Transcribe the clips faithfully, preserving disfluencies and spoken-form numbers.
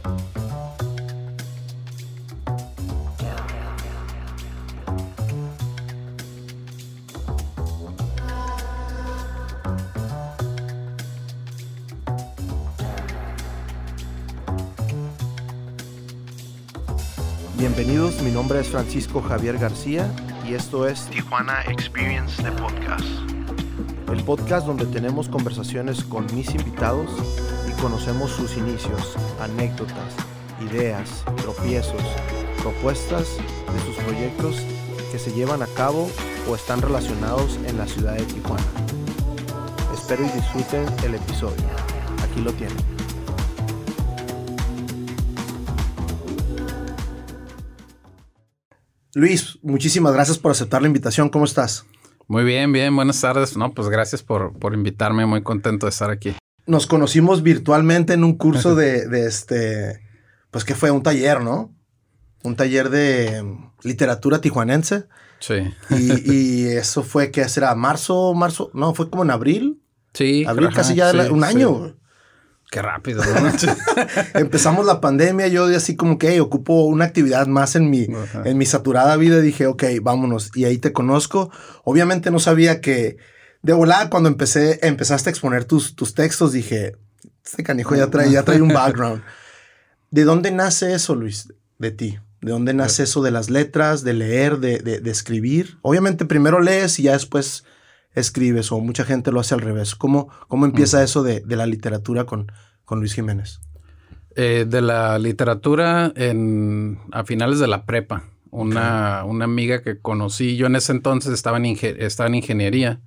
Bienvenidos, mi nombre es Francisco Javier García y esto es Tijuana Experience The Podcast. El podcast donde tenemos conversaciones con mis invitados y conocemos sus inicios, anécdotas, ideas, tropiezos, propuestas de sus proyectos que se llevan a cabo o están relacionados en la ciudad de Tijuana. Espero y disfruten el episodio. Aquí lo tienen. Luis, muchísimas gracias por aceptar la invitación. ¿Cómo estás? Muy bien, bien. Buenas tardes. No, pues gracias por, por invitarme. Muy contento de estar aquí. Nos conocimos virtualmente en un curso de, de este... Pues que fue un taller, ¿no? Un taller de literatura tijuanense. Sí. Y, y eso fue, ¿qué será? ¿Marzo? ¿Marzo? No, fue como en abril. Sí. Abril, ajá, casi ya sí, la, un año. Sí. Qué rápido, ¿no? Empezamos la pandemia, yo de así como que hey, ocupo una actividad más en mi, en mi saturada vida. Dije, ok, vámonos. Y ahí te conozco. Obviamente no sabía que... De volada, cuando empecé, empezaste a exponer tus, tus textos, dije, este canijo ya trae, ya trae un background. ¿De dónde nace eso, Luis? De ti. ¿De dónde nace eso de las letras, de leer, de, de, de escribir? Obviamente primero lees y ya después... escribes, o mucha gente lo hace al revés. ¿Cómo, cómo empieza mm. eso de, de la literatura con, con Luis Jiménez? Eh, de la literatura en, a finales de la prepa. Una, okay. una amiga que conocí, yo en ese entonces estaba en, inge- estaba en ingeniería.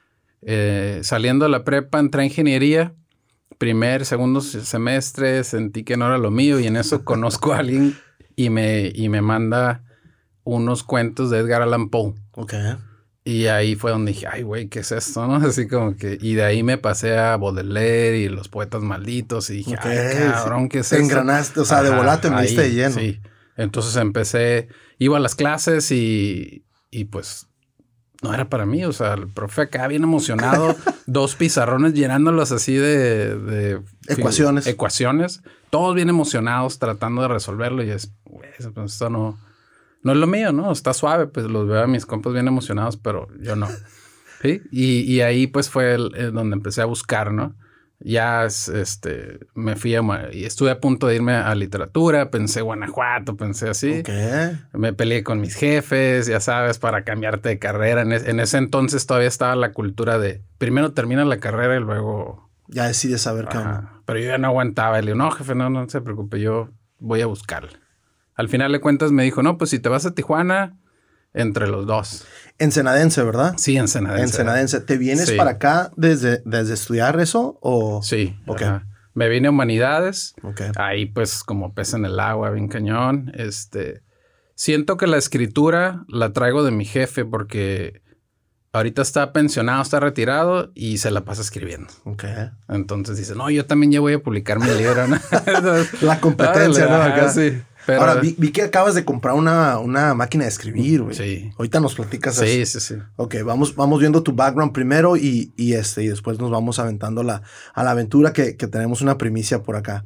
Eh, saliendo de la prepa, entré a ingeniería. Primer, segundo semestre, sentí que no era lo mío y en eso conozco a alguien y me, y me manda unos cuentos de Edgar Allan Poe. Ok. Y ahí fue donde dije, ay, güey, ¿qué es esto? ¿No? Así como que... Y de ahí me pasé a Baudelaire y Los Poetas Malditos. Y dije, okay, ay, cabrón, ¿qué es te eso? Te engranaste, o sea, ajá, de volada te metiste de lleno. Sí. Entonces empecé... Iba a las clases y... Y pues... No era para mí. O sea, el profe acá bien emocionado. Dos pizarrones llenándolos así de... de ecuaciones. Ecuaciones. Todos bien emocionados tratando de resolverlo. Y es... Güey, esto no... No es lo mío, ¿no? Está suave, pues los veo a mis compas bien emocionados, pero yo no. ¿Sí? Y, y ahí pues fue el, el donde empecé a buscar, ¿no? Ya este, me fui a... Y estuve a punto de irme a literatura, pensé Guanajuato, pensé así. Okay. Me peleé con mis jefes, ya sabes, para cambiarte de carrera. En, es, en ese entonces todavía estaba la cultura de primero termina la carrera y luego... Ya decides saber qué onda. Pero yo ya no aguantaba. Y le digo, no, jefe, no, no se preocupe, yo voy a buscarle. Al final de cuentas me dijo, no, pues si te vas a Tijuana, entre los dos. Ensenadense, ¿verdad? Sí, ensenadense. Ensenadense. ¿Te vienes sí. para acá desde, desde estudiar eso o...? Sí. Okay. Ajá. Me vine a Humanidades. Okay. Ahí pues como pez en el agua, bien cañón. Este, siento que la escritura la traigo de mi jefe porque ahorita está pensionado, está retirado y se la pasa escribiendo. Okay. Entonces dice, no, yo también ya voy a publicar mi libro, ¿no? La competencia, ¿no? Acá sí. Pero, ahora, vi, vi que acabas de comprar una, una máquina de escribir, güey. Sí. Ahorita nos platicas sí, eso. Sí, sí, sí. Ok, vamos, vamos viendo tu background primero y, y, este, y después nos vamos aventando la, a la aventura que, que tenemos una primicia por acá.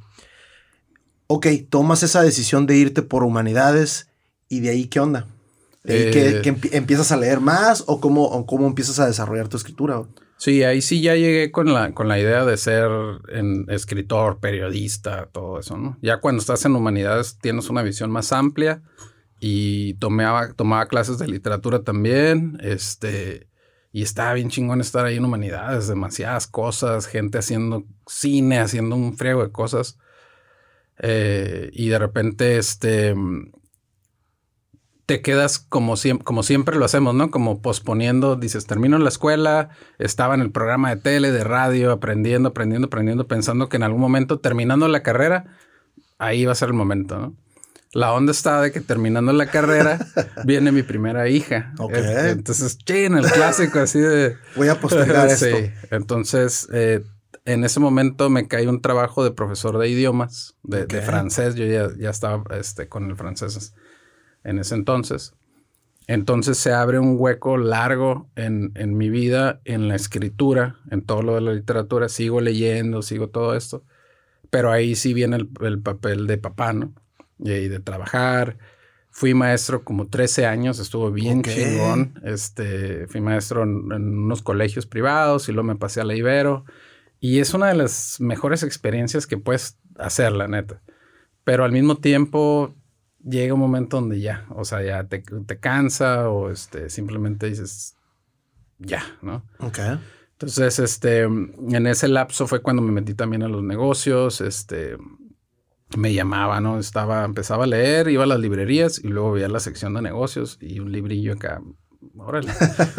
Ok, tomas esa decisión de irte por Humanidades y de ahí, ¿qué onda? ¿De ahí eh, que, que empie- empiezas a leer más o cómo, o cómo empiezas a desarrollar tu escritura, güey? Sí, ahí sí ya llegué con la, con la idea de ser en escritor, periodista, todo eso, ¿no? Ya cuando estás en Humanidades tienes una visión más amplia y tomaba, tomaba clases de literatura también, este, y estaba bien chingón estar ahí en Humanidades, demasiadas cosas, gente haciendo cine, haciendo un friego de cosas, eh, y de repente, este... te quedas como, siem- como siempre lo hacemos, ¿no? Como posponiendo, dices, termino la escuela, estaba en el programa de tele, de radio, aprendiendo, aprendiendo, aprendiendo, pensando que en algún momento, terminando la carrera, ahí va a ser el momento, ¿no? La onda está de que terminando la carrera viene mi primera hija. Okay. Entonces, chin, el clásico así de... Voy a postergar esto. Sí, entonces... Eh, en ese momento me cae un trabajo de profesor de idiomas, de, okay. de francés. Yo ya, ya estaba este, con el francés en ese entonces. Entonces se abre un hueco largo en, en mi vida, en la escritura, en todo lo de la literatura. Sigo leyendo, sigo todo esto. Pero ahí sí viene el, el papel de papá, ¿no? Y, y de trabajar. Fui maestro como trece años, estuvo bien okay. chingón. Este, fui maestro en, en unos colegios privados y luego me pasé a la Ibero. Y es una de las mejores experiencias que puedes hacer, la neta. Pero al mismo tiempo llega un momento donde ya, o sea, ya te, te cansa o este, simplemente dices, ya, ¿no? Ok. Entonces, este, en ese lapso fue cuando me metí también a los negocios, este, me llamaba, ¿no? Estaba, empezaba a leer, iba a las librerías y luego veía la sección de negocios y un librillo acá, órale,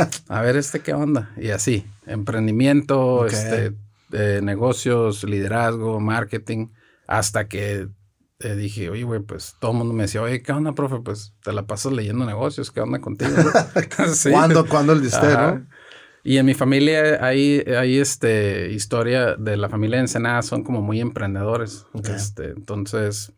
a ver este qué onda. Y así, emprendimiento, okay. este, eh, negocios, liderazgo, marketing, hasta que eh, dije, oye, güey, pues todo el mundo me decía, oye, ¿qué onda, profe? Pues te la pasas leyendo negocios, ¿qué onda contigo? sí. ¿Cuándo, ¿Cuándo el diste, no? Y en mi familia hay, hay este, historia de la familia de Ensenada, son como muy emprendedores. Okay. Este, entonces,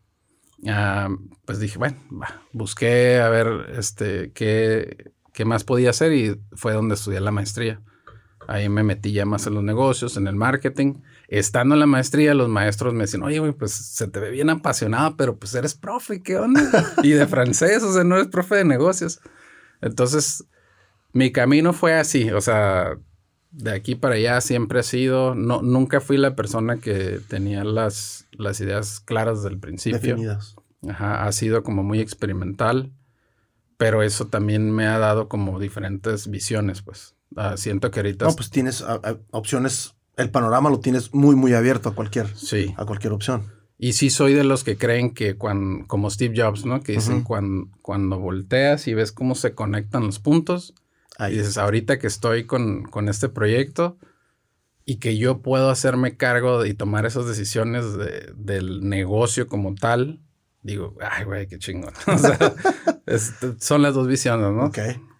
uh, pues dije, bueno, bah, busqué a ver este, qué, qué más podía hacer y fue donde estudié la maestría. Ahí me metí ya más en los negocios, en el marketing. Estando en la maestría, los maestros me decían, oye, güey, pues se te ve bien apasionado, pero pues eres profe, ¿qué onda? Y de francés, o sea, no eres profe de negocios. Entonces, mi camino fue así, o sea, de aquí para allá siempre ha sido, no, nunca fui la persona que tenía las, las ideas claras del principio. Definidas. Ajá, ha sido como muy experimental, pero eso también me ha dado como diferentes visiones, pues. Uh, siento que ahorita... No, pues tienes a, a, opciones, el panorama lo tienes muy, muy abierto a cualquier, sí. a cualquier opción. Y sí soy de los que creen que cuando, como Steve Jobs, ¿no? Que dicen uh-huh. cuando, cuando volteas y ves cómo se conectan los puntos... Ahí. Y dices, ahorita que estoy con, con este proyecto y que yo puedo hacerme cargo de, y tomar esas decisiones de, del negocio como tal, digo, ay, güey, qué chingón. O sea, es, son las dos visiones, ¿no? Ok.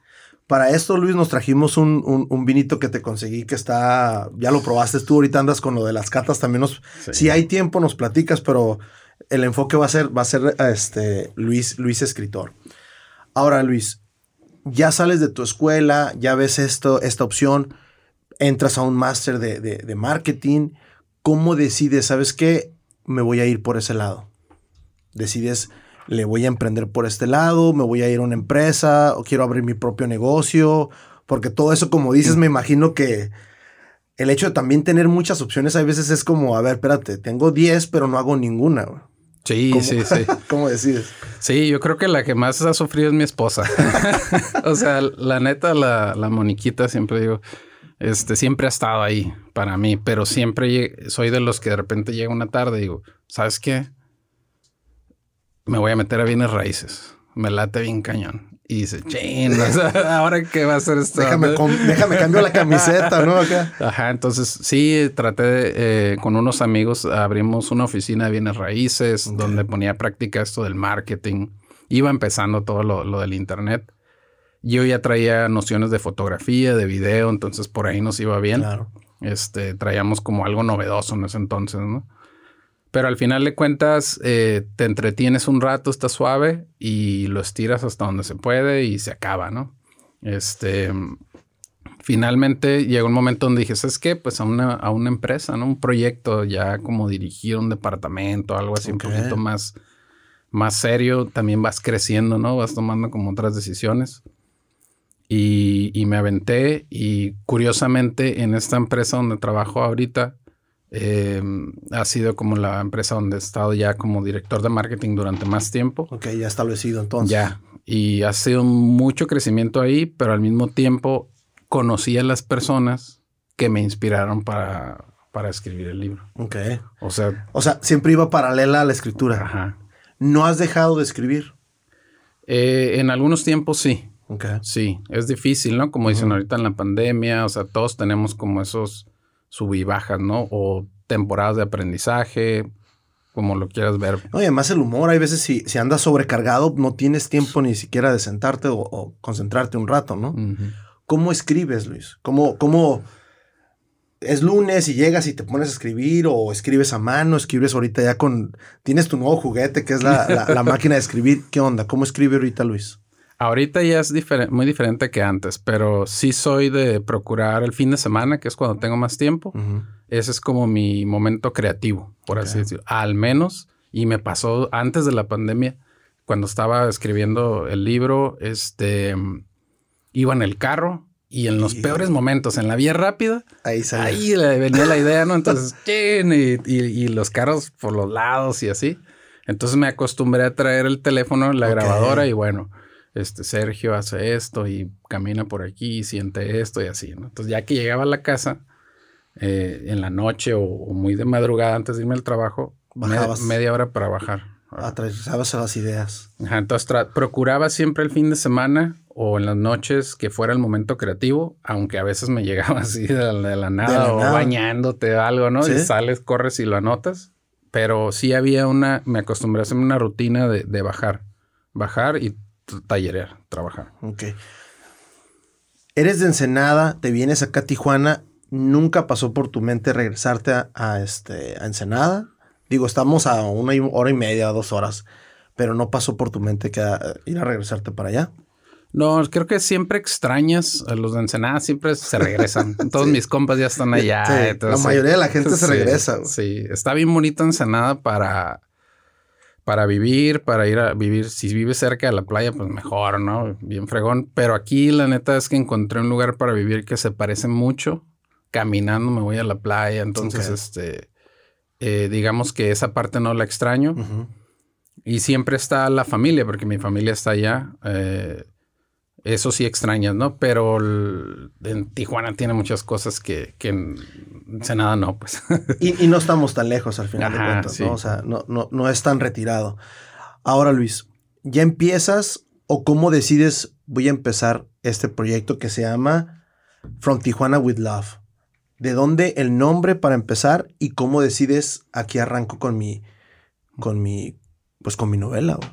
Para esto, Luis, nos trajimos un, un, un vinito que te conseguí que está, ya lo probaste tú, ahorita andas con lo de las catas, también nos, sí. si hay tiempo nos platicas, pero el enfoque va a ser, va a ser este, Luis, Luis escritor. Ahora, Luis, ya sales de tu escuela, ya ves esto, esta opción, entras a un máster de, de, de marketing. ¿Cómo decides? ¿Sabes qué? Me voy a ir por ese lado. Decides, le voy a emprender por este lado, me voy a ir a una empresa, o quiero abrir mi propio negocio. Porque todo eso, como dices, me imagino que el hecho de también tener muchas opciones a veces es como, a ver, espérate, tengo diez, pero no hago ninguna, güey. Sí, ¿Cómo? sí, sí. ¿Cómo decides? Sí, yo creo que la que más ha sufrido es mi esposa. O sea, la neta, la, la Moniquita, siempre digo, este, siempre ha estado ahí para mí, pero siempre soy de los que de repente llega una tarde y digo, ¿sabes qué? Me voy a meter a bienes raíces. Me late bien cañón. Y dice, chin, o sea, ¿ahora qué va a hacer esto? Déjame, com- déjame cambio la camiseta, ¿no? Acá. Ajá, entonces sí, traté de, eh, con unos amigos, abrimos una oficina de bienes raíces, okay. donde ponía a práctica esto del marketing. Iba empezando todo lo, lo del internet. Yo ya traía nociones de fotografía, de video, entonces por ahí nos iba bien. Claro. Este, traíamos como algo novedoso en ese entonces, ¿no? Pero al final de cuentas, eh, te entretienes un rato, está suave y lo estiras hasta donde se puede y se acaba, ¿no? Este, finalmente llegó un momento donde dije, ¿sabes qué? Pues a una, a una empresa, ¿no? Un proyecto ya como dirigir un departamento, algo así, okay. un poquito más, más serio. También vas creciendo, ¿no? Vas tomando como otras decisiones. Y, y me aventé y curiosamente en esta empresa donde trabajo ahorita, Eh, ha sido como la empresa donde he estado ya como director de marketing durante más tiempo. Ok, ya establecido entonces. Ya, y ha sido mucho crecimiento ahí, pero al mismo tiempo conocí a las personas que me inspiraron para, para escribir el libro. Ok. O sea... O sea, siempre iba paralela a la escritura. Ajá. ¿No has dejado de escribir? Eh, en algunos tiempos sí. Ok. Sí, es difícil, ¿no? Como dicen uh-huh. ahorita en la pandemia, o sea, todos tenemos como esos... sub y bajas, ¿no? O temporadas de aprendizaje, como lo quieras ver. No, y además el humor, hay veces si, si andas sobrecargado, no tienes tiempo ni siquiera de sentarte o, o concentrarte un rato, ¿no? Uh-huh. ¿Cómo escribes, Luis? ¿Cómo, cómo es lunes y llegas y te pones a escribir o escribes a mano, escribes ahorita ya con... Tienes tu nuevo juguete que es la, la, la máquina de escribir. ¿Qué onda? ¿Cómo escribe ahorita, Luis? Ahorita ya es difer- muy diferente que antes, pero sí soy de procurar el fin de semana, que es cuando tengo más tiempo, uh-huh. ese es como mi momento creativo, por okay. así decirlo. Al menos, y me pasó antes de la pandemia, cuando estaba escribiendo el libro, este, iba en el carro y en los y... peores momentos, en la vía rápida, ahí, ahí le venía la idea, ¿no? Entonces, y, y, y los carros por los lados y así. Entonces me acostumbré a traer el teléfono, la okay. grabadora y bueno, este Sergio hace esto y camina por aquí, siente esto y así, ¿no? Entonces ya que llegaba a la casa, eh, en la noche o, o muy de madrugada antes de irme al trabajo, med media hora para bajar. Atravesabas las ideas. Ajá, entonces procuraba siempre el fin de semana o en las noches que fuera el momento creativo, aunque a veces me llegaba así de la, de la nada de la o nada. bañándote o algo, ¿no? ¿Sí? Y sales, corres y lo anotas. Pero sí había una, me acostumbré a hacer una rutina de, de bajar, bajar y tallerear, trabajar. Ok. Eres de Ensenada, te vienes acá a Tijuana, ¿nunca pasó por tu mente regresarte a, a, este, a Ensenada? Digo, estamos a una hora y media, dos horas, pero ¿no pasó por tu mente que a, ir a regresarte para allá? No, creo que siempre extrañas a los de Ensenada, siempre se regresan. Todos sí. mis compas ya están allá. Sí, entonces, la mayoría de la gente se sí, regresa. Güey. Sí, está bien bonito Ensenada para, para vivir, para ir a vivir. Si vives cerca de la playa, pues mejor, ¿no? Bien fregón. Pero aquí la neta es que encontré un lugar para vivir que se parece mucho. Caminando me voy a la playa, entonces okay. este, eh, digamos que esa parte no la extraño. Uh-huh. Y siempre está la familia, porque mi familia está allá. Eh, Eso sí extrañas, ¿no? Pero el, en Tijuana tiene muchas cosas que, que en Ensenada no, pues. y, y no estamos tan lejos al final Ajá, de cuentas, sí. ¿no? O sea, no, no, no es tan retirado. Ahora, Luis, ¿ya empiezas o cómo decides voy a empezar este proyecto que se llama From Tijuana with Love? ¿De dónde el nombre para empezar y cómo decides aquí arranco con mi, con mi, pues con mi novela? ¿O?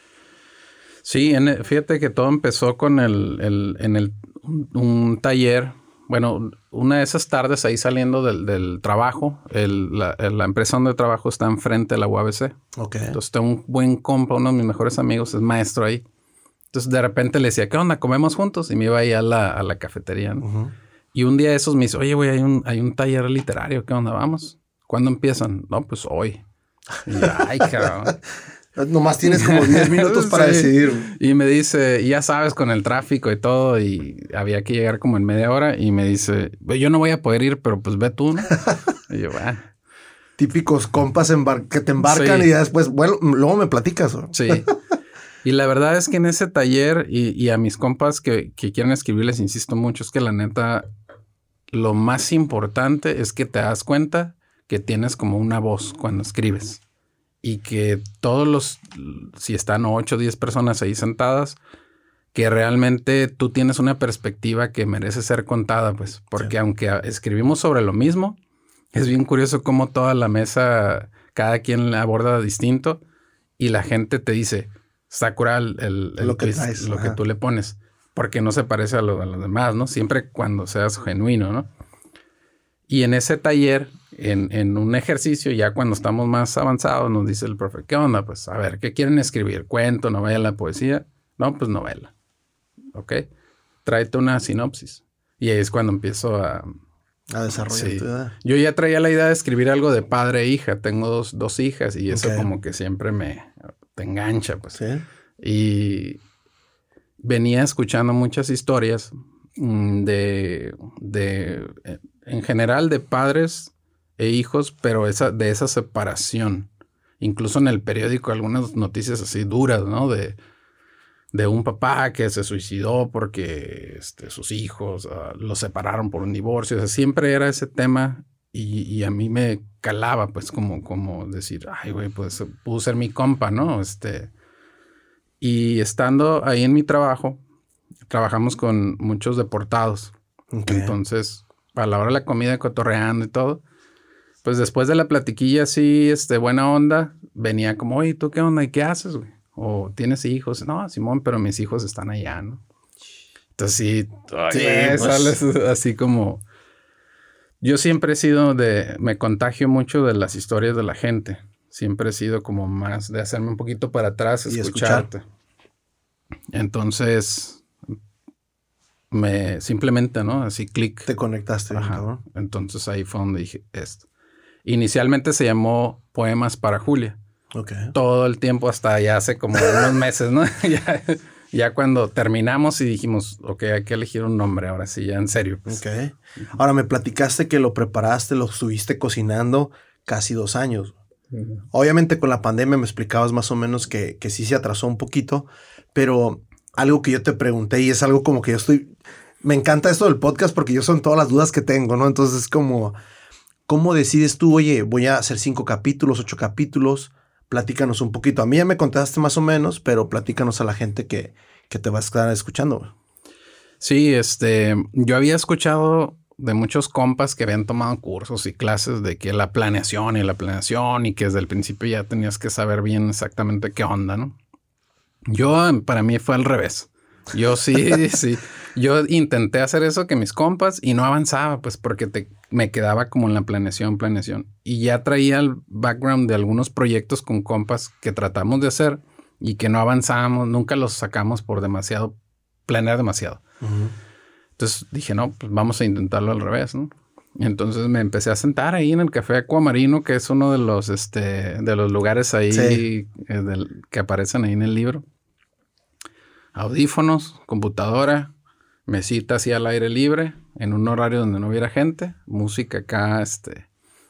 Sí, en, fíjate que todo empezó con el, el, en el, un, un taller. Bueno, una de esas tardes ahí saliendo del, del trabajo, el, la, la empresa donde trabajo está enfrente de la U A B C. Okay. Entonces tengo un buen compa, uno de mis mejores amigos, es maestro ahí. Entonces de repente le decía, ¿qué onda? ¿Comemos juntos? Y me iba ahí a la, a la cafetería, ¿no? Uh-huh. Y un día de esos me dice, oye, güey, hay un, hay un taller literario, ¿qué onda? ¿Vamos? ¿Cuándo empiezan? No, pues hoy. Y yo, ay, cabrón. Nomás tienes como diez minutos para sí. decidir. Y me dice, ya sabes, con el tráfico y todo, y había que llegar como en media hora. Y me dice, yo no voy a poder ir, pero pues ve tú, ¿no? Y yo, bueno. Típicos compas embar- que te embarcan sí. y ya después, bueno, luego me platicas. ¿O? Sí. Y la verdad es que en ese taller y, y a mis compas que, que quieren escribir les insisto mucho, es que la neta, lo más importante es que te das cuenta que tienes como una voz cuando escribes. Y que todos los, si están ocho o diez personas ahí sentadas, que realmente tú tienes una perspectiva que merece ser contada, pues. Porque sí. aunque escribimos sobre lo mismo, es bien curioso cómo toda la mesa, cada quien la aborda distinto y la gente te dice, está curado el, el, el lo, que, twist, traes, lo que tú le pones. Porque no se parece a, lo, a los demás, ¿no? Siempre cuando seas genuino, ¿no? Y en ese taller, en, en un ejercicio, ya cuando estamos más avanzados, nos dice el profe, ¿qué onda? Pues, a ver, ¿qué quieren escribir? ¿Cuento, novela, poesía? No, pues novela. ¿Ok? Tráete una sinopsis. Y ahí es cuando empiezo a... A desarrollar sí. tu idea. Yo ya traía la idea de escribir algo de padre e hija. Tengo dos, dos hijas y eso okay. como que siempre me... te engancha, pues. Sí. Y venía escuchando muchas historias de... de en general de padres e hijos, pero esa, de esa separación. Incluso en el periódico algunas noticias así duras, ¿no? De, de un papá que se suicidó porque este, sus hijos uh, los separaron por un divorcio. O sea, siempre era ese tema y, y a mí me calaba, pues, como, como decir, ay, güey, pues pudo ser mi compa, ¿no? Este, y estando ahí en mi trabajo, trabajamos con muchos deportados. Okay. Entonces... a la hora de la comida, cotorreando y todo, pues después de la platiquilla así, este, buena onda, venía como, oye, ¿tú qué onda? ¿Y qué haces, güey? O ¿tienes hijos? No, Simón, pero mis hijos están allá, ¿no? Entonces sí, oye, sí pues... sales así como... Yo siempre he sido de... me contagio mucho de las historias de la gente. Siempre he sido como más de hacerme un poquito para atrás, escucharte. Y escuchar. Entonces... me simplemente, ¿no? Así clic. Te conectaste. Ajá. ¿no? Entonces ahí fue donde dije esto. Inicialmente se llamó Poemas para Julia. Okay. Todo el tiempo hasta ya hace como unos meses, ¿no? ya, ya cuando terminamos y dijimos, ok, hay que elegir un nombre ahora sí, ya en serio. Pues. Ok. Ahora me platicaste que lo preparaste, lo estuviste cocinando casi dos años. Uh-huh. Obviamente con la pandemia me explicabas más o menos que, que sí se atrasó un poquito, pero algo que yo te pregunté y es algo como que yo estoy... Me encanta esto del podcast porque yo son todas las dudas que tengo, ¿no? Entonces es como, ¿cómo decides tú, oye, voy a hacer cinco capítulos, ocho capítulos? Platícanos un poquito. A mí ya me contaste más o menos, pero platícanos a la gente que, que te va a estar escuchando. Sí, este, yo había escuchado de muchos compas que habían tomado cursos y clases de que la planeación y la planeación y que desde el principio ya tenías que saber bien exactamente qué onda, ¿no? Yo, para mí fue al revés. Yo sí, sí. Yo intenté hacer eso que mis compas y no avanzaba, pues porque te, me quedaba como en la planeación, planeación. Y ya traía el background de algunos proyectos con compas que tratamos de hacer y que no avanzábamos, nunca los sacamos por demasiado, planear demasiado. Uh-huh. Entonces dije, no, pues vamos a intentarlo al revés, ¿no? Entonces me empecé a sentar ahí en el Café Acuamarino, que es uno de los, este, de los lugares ahí sí. eh, del, que aparecen ahí en el libro. Audífonos, computadora, mesita así al aire libre, en un horario donde no hubiera gente, música acá, este.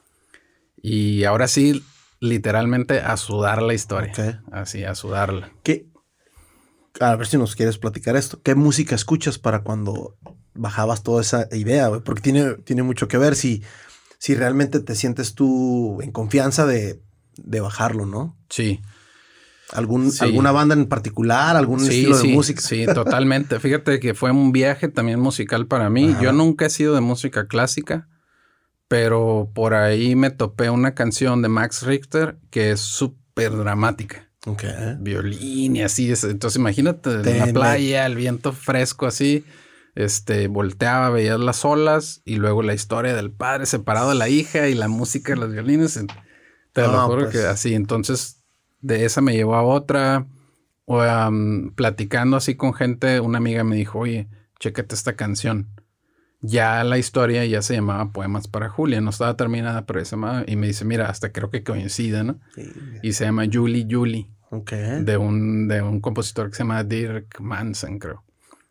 Y ahora sí, literalmente a sudar la historia. Okay. Así, a sudarla. ¿Qué? A ver si nos quieres platicar esto. ¿Qué música escuchas para cuando bajabas toda esa idea, güey? Porque tiene, tiene mucho que ver si, si realmente te sientes tú en confianza de, de bajarlo, ¿no? Sí. ¿Algún, sí. ¿Alguna banda en particular? ¿Algún sí, estilo sí, de música? Sí, totalmente. Fíjate que fue un viaje también musical para mí. Ajá. Yo nunca he sido de música clásica, pero por ahí me topé una canción de Max Richter que es súper dramática. Okay. Violín y así. Entonces imagínate en la playa, el viento fresco así. Este, volteaba, veías las olas y luego la historia del padre separado de la hija y la música de los violines. Te no, lo juro pues. que así. Entonces, de esa me llevó a otra. O um, platicando así con gente, una amiga me dijo, oye, chécate esta canción. Ya la historia ya se llamaba Poemas para Julia. No estaba terminada, pero se llamaba. Y me dice, mira, hasta creo que coincide, ¿no? Sí. Y se llama Julie Julie. Okay. De un, de un compositor que se llama Dirk Manson, creo.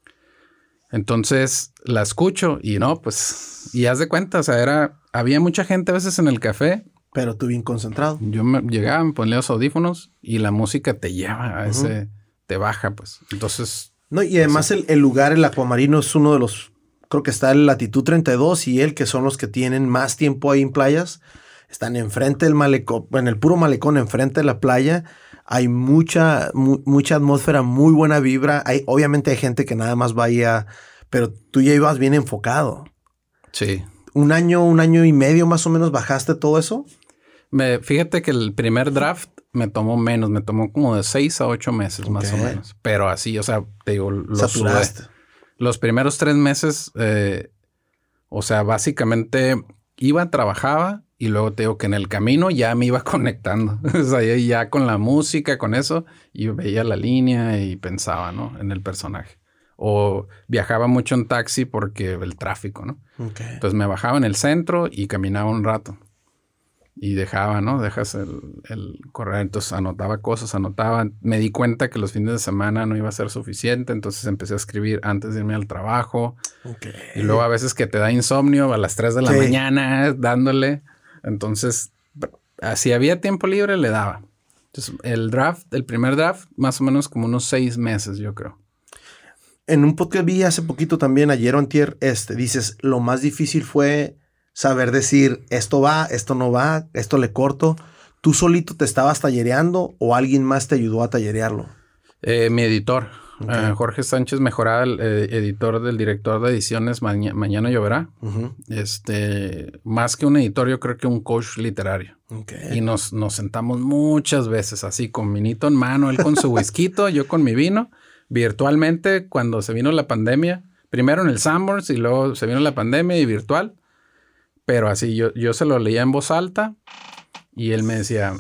Entonces la escucho y no, pues, y haz de cuenta, o sea, era, había mucha gente a veces en el café. Pero tú bien concentrado. Yo me llegaba, me ponía los audífonos y la música te lleva a uh-huh. ese, te baja, pues. Entonces. No, y además el, el lugar, el Acuamarino, es uno de los, creo que está en latitud treinta y dos y él, que son los que tienen más tiempo ahí en playas, están enfrente del malecón, en el puro malecón, enfrente de la playa. Hay mucha, mu- mucha atmósfera, muy buena vibra. Hay, obviamente hay gente que nada más vaya, pero tú ya ibas bien enfocado. Sí. ¿Un año, un año y medio más o menos bajaste todo eso? Me, fíjate que el primer draft me tomó menos, me tomó como de seis a ocho meses okay. más o menos. Pero así, o sea, te digo, lo saturaste. Sudé. Los primeros tres meses, eh, o sea, básicamente iba, trabajaba. Y luego te digo que en el camino ya me iba conectando. O sea, ya con la música, con eso, y veía la línea y pensaba, ¿no? En el personaje. O viajaba mucho en taxi porque el tráfico, ¿no? Okay. Entonces me bajaba en el centro y caminaba un rato. Y dejaba, ¿no? Dejas el, el correr. Entonces anotaba cosas, anotaba. Me di cuenta que los fines de semana no iba a ser suficiente. Entonces empecé a escribir antes de irme al trabajo. Okay. Y luego a veces que te da insomnio a las tres de la sí. mañana dándole... Entonces, si había tiempo libre, le daba. Entonces, el draft, el primer draft, más o menos como unos seis meses, yo creo. En un podcast vi hace poquito también, ayer o antier, este, dices, lo más difícil fue saber decir, esto va, esto no va, esto le corto. ¿Tú solito te estabas tallereando o alguien más te ayudó a tallerearlo? Eh, mi editor, okay. uh, Jorge Sánchez Mejorada, el eh, editor del director de ediciones Maña- Mañana Lloverá. Uh-huh. Este, más que un editor, yo creo que un coach literario. Okay. Y nos, nos sentamos muchas veces así, con vinito en mano, él con su whisky, yo con mi vino, virtualmente cuando se vino la pandemia. Primero en el Sanborns y luego se vino la pandemia y virtual. Pero así, yo, yo se lo leía en voz alta y él me decía...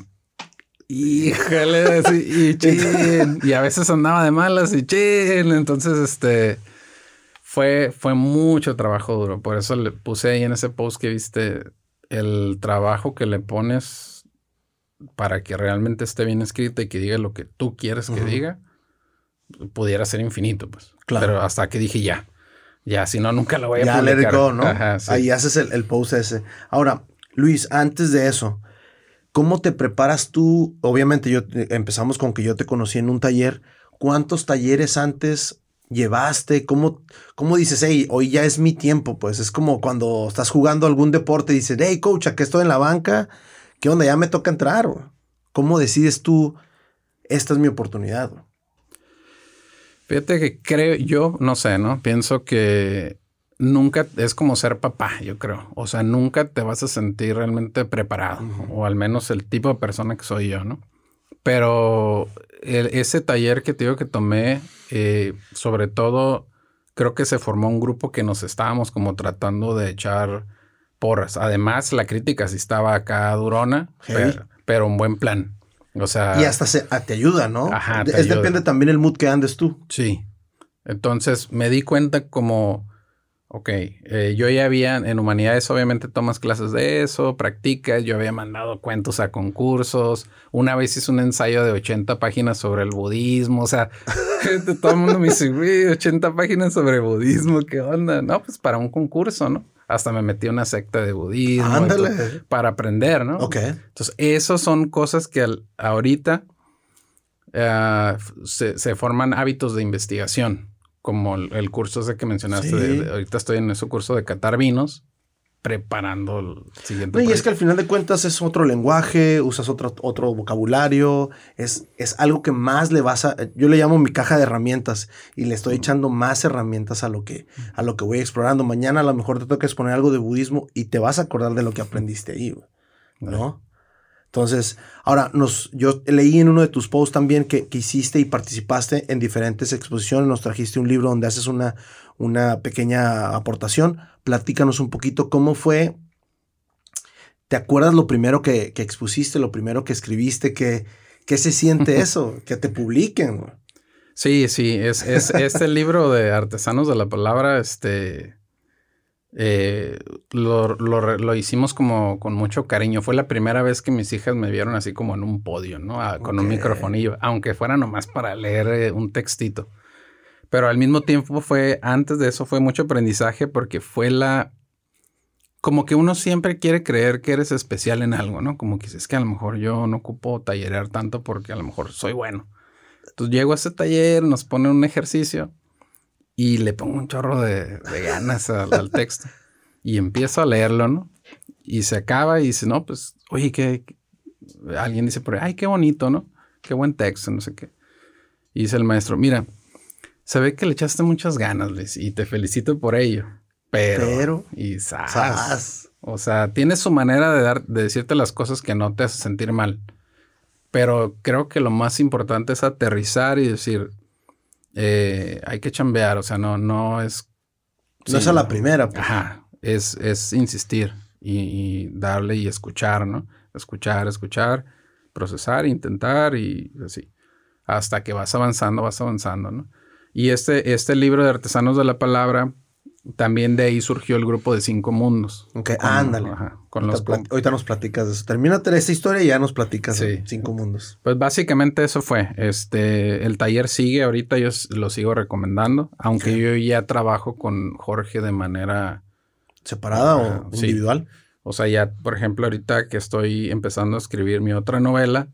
Híjole, y chin. Y a veces andaba de malas y chin. Entonces, este... Fue, fue mucho trabajo duro. Por eso le puse ahí en ese post que viste el trabajo que le pones para que realmente esté bien escrito y que diga lo que tú quieres que uh-huh. diga. Pudiera ser infinito, pues. Claro. Pero hasta que dije ya. Ya, si no, nunca lo voy a ya publicar. Ya, let it go, ¿no? Ajá, sí. Ahí haces el, el post ese. Ahora, Luis, antes de eso, ¿cómo te preparas tú? Obviamente, yo empezamos con que yo te conocí en un taller. ¿Cuántos talleres antes llevaste? ¿Cómo, cómo dices, hey, hoy ya es mi tiempo? Pues es como cuando estás jugando algún deporte y dices, hey, coach, aquí estoy en la banca. ¿Qué onda? Ya me toca entrar. Güey. ¿Cómo decides tú, esta es mi oportunidad? Güey? Fíjate que creo, yo no sé, ¿no? Pienso que nunca es como ser papá, yo creo. O sea, nunca te vas a sentir realmente preparado. Uh-huh. O al menos el tipo de persona que soy yo, ¿no? Pero el, ese taller que te digo que tomé, eh, sobre todo, creo que se formó un grupo que nos estábamos como tratando de echar porras. Además, la crítica sí estaba acá durona, hey. pero, pero un buen plan. O sea, y hasta se, a, te ayuda, ¿no? Ajá, te es ayuda. Depende también el mood que andes tú. Sí. Entonces me di cuenta como, ok, eh, yo ya había, en humanidades obviamente tomas clases de eso, practicas, yo había mandado cuentos a concursos, una vez hice un ensayo de ochenta páginas sobre el budismo, o sea, todo el mundo me dice, güey, ochenta páginas sobre budismo, ¿qué onda? No, pues para un concurso, ¿no? Hasta me metí a una secta de budismo. Ándale. Entonces, para aprender, ¿no? Ok. Entonces, esas son cosas que al, ahorita uh, se, se forman hábitos de investigación. Como el, el curso ese que mencionaste. Sí. De, de, ahorita estoy en ese curso de catar vinos, preparando el siguiente. No, y es que al final de cuentas es otro lenguaje, usas otro, otro vocabulario, es, es algo que más le vas a... Yo le llamo mi caja de herramientas y le estoy uh-huh. echando más herramientas a lo, que, a lo que voy explorando. Mañana a lo mejor te toca exponer algo de budismo y te vas a acordar de lo que aprendiste ahí, ¿no? Uh-huh. Entonces, ahora, nos, yo leí en uno de tus posts también que, que hiciste y participaste en diferentes exposiciones, nos trajiste un libro donde haces una, una pequeña aportación. Platícanos un poquito cómo fue. ¿Te acuerdas lo primero que, que expusiste, lo primero que escribiste? ¿Qué, qué se siente eso? Que te publiquen. Sí, sí, es, es este libro de Artesanos de la Palabra, este... Eh, lo, lo, lo hicimos como con mucho cariño. Fue la primera vez que mis hijas me vieron así como en un podio, ¿no? A, con okay. un microfonillo, aunque fuera nomás para leer eh, un textito. Pero al mismo tiempo fue, antes de eso fue mucho aprendizaje porque fue la... Como que uno siempre quiere creer que eres especial en algo, ¿no? Como que es que a lo mejor yo no ocupo tallerear tanto porque a lo mejor soy bueno. Entonces llego a ese taller, nos pone un ejercicio y le pongo un chorro de, de ganas al, al texto. Y empiezo a leerlo, ¿no? Y se acaba y dice, no, pues, oye, que alguien dice por ahí, ay, qué bonito, ¿no? Qué buen texto, no sé qué. Y dice el maestro, mira, se ve que le echaste muchas ganas, Luis, y te felicito por ello. Pero, Pero y zas, zas. O sea, tiene su manera de, dar, de decirte las cosas que no te hace sentir mal. Pero creo que lo más importante es aterrizar y decir... Eh, hay que chambear, o sea, no, no es... No sí, es a la primera. Pues. Ajá, es, es insistir y, y darle y escuchar, ¿no? Escuchar, escuchar, procesar, intentar y así. Hasta que vas avanzando, vas avanzando, ¿no? Y este, este libro de Artesanos de la Palabra, también de ahí surgió el grupo de Cinco Mundos. Ok, con, ándale. Ajá, con ahorita, los, plat- ahorita nos platicas de eso. Termínate esta historia y ya nos platicas sí. de Cinco Mundos. Pues básicamente eso fue. Este, el taller sigue ahorita, yo lo sigo recomendando. Aunque okay. yo ya trabajo con Jorge de manera... ¿Separada uh, o individual? Sí. O sea, ya, por ejemplo, ahorita que estoy empezando a escribir mi otra novela,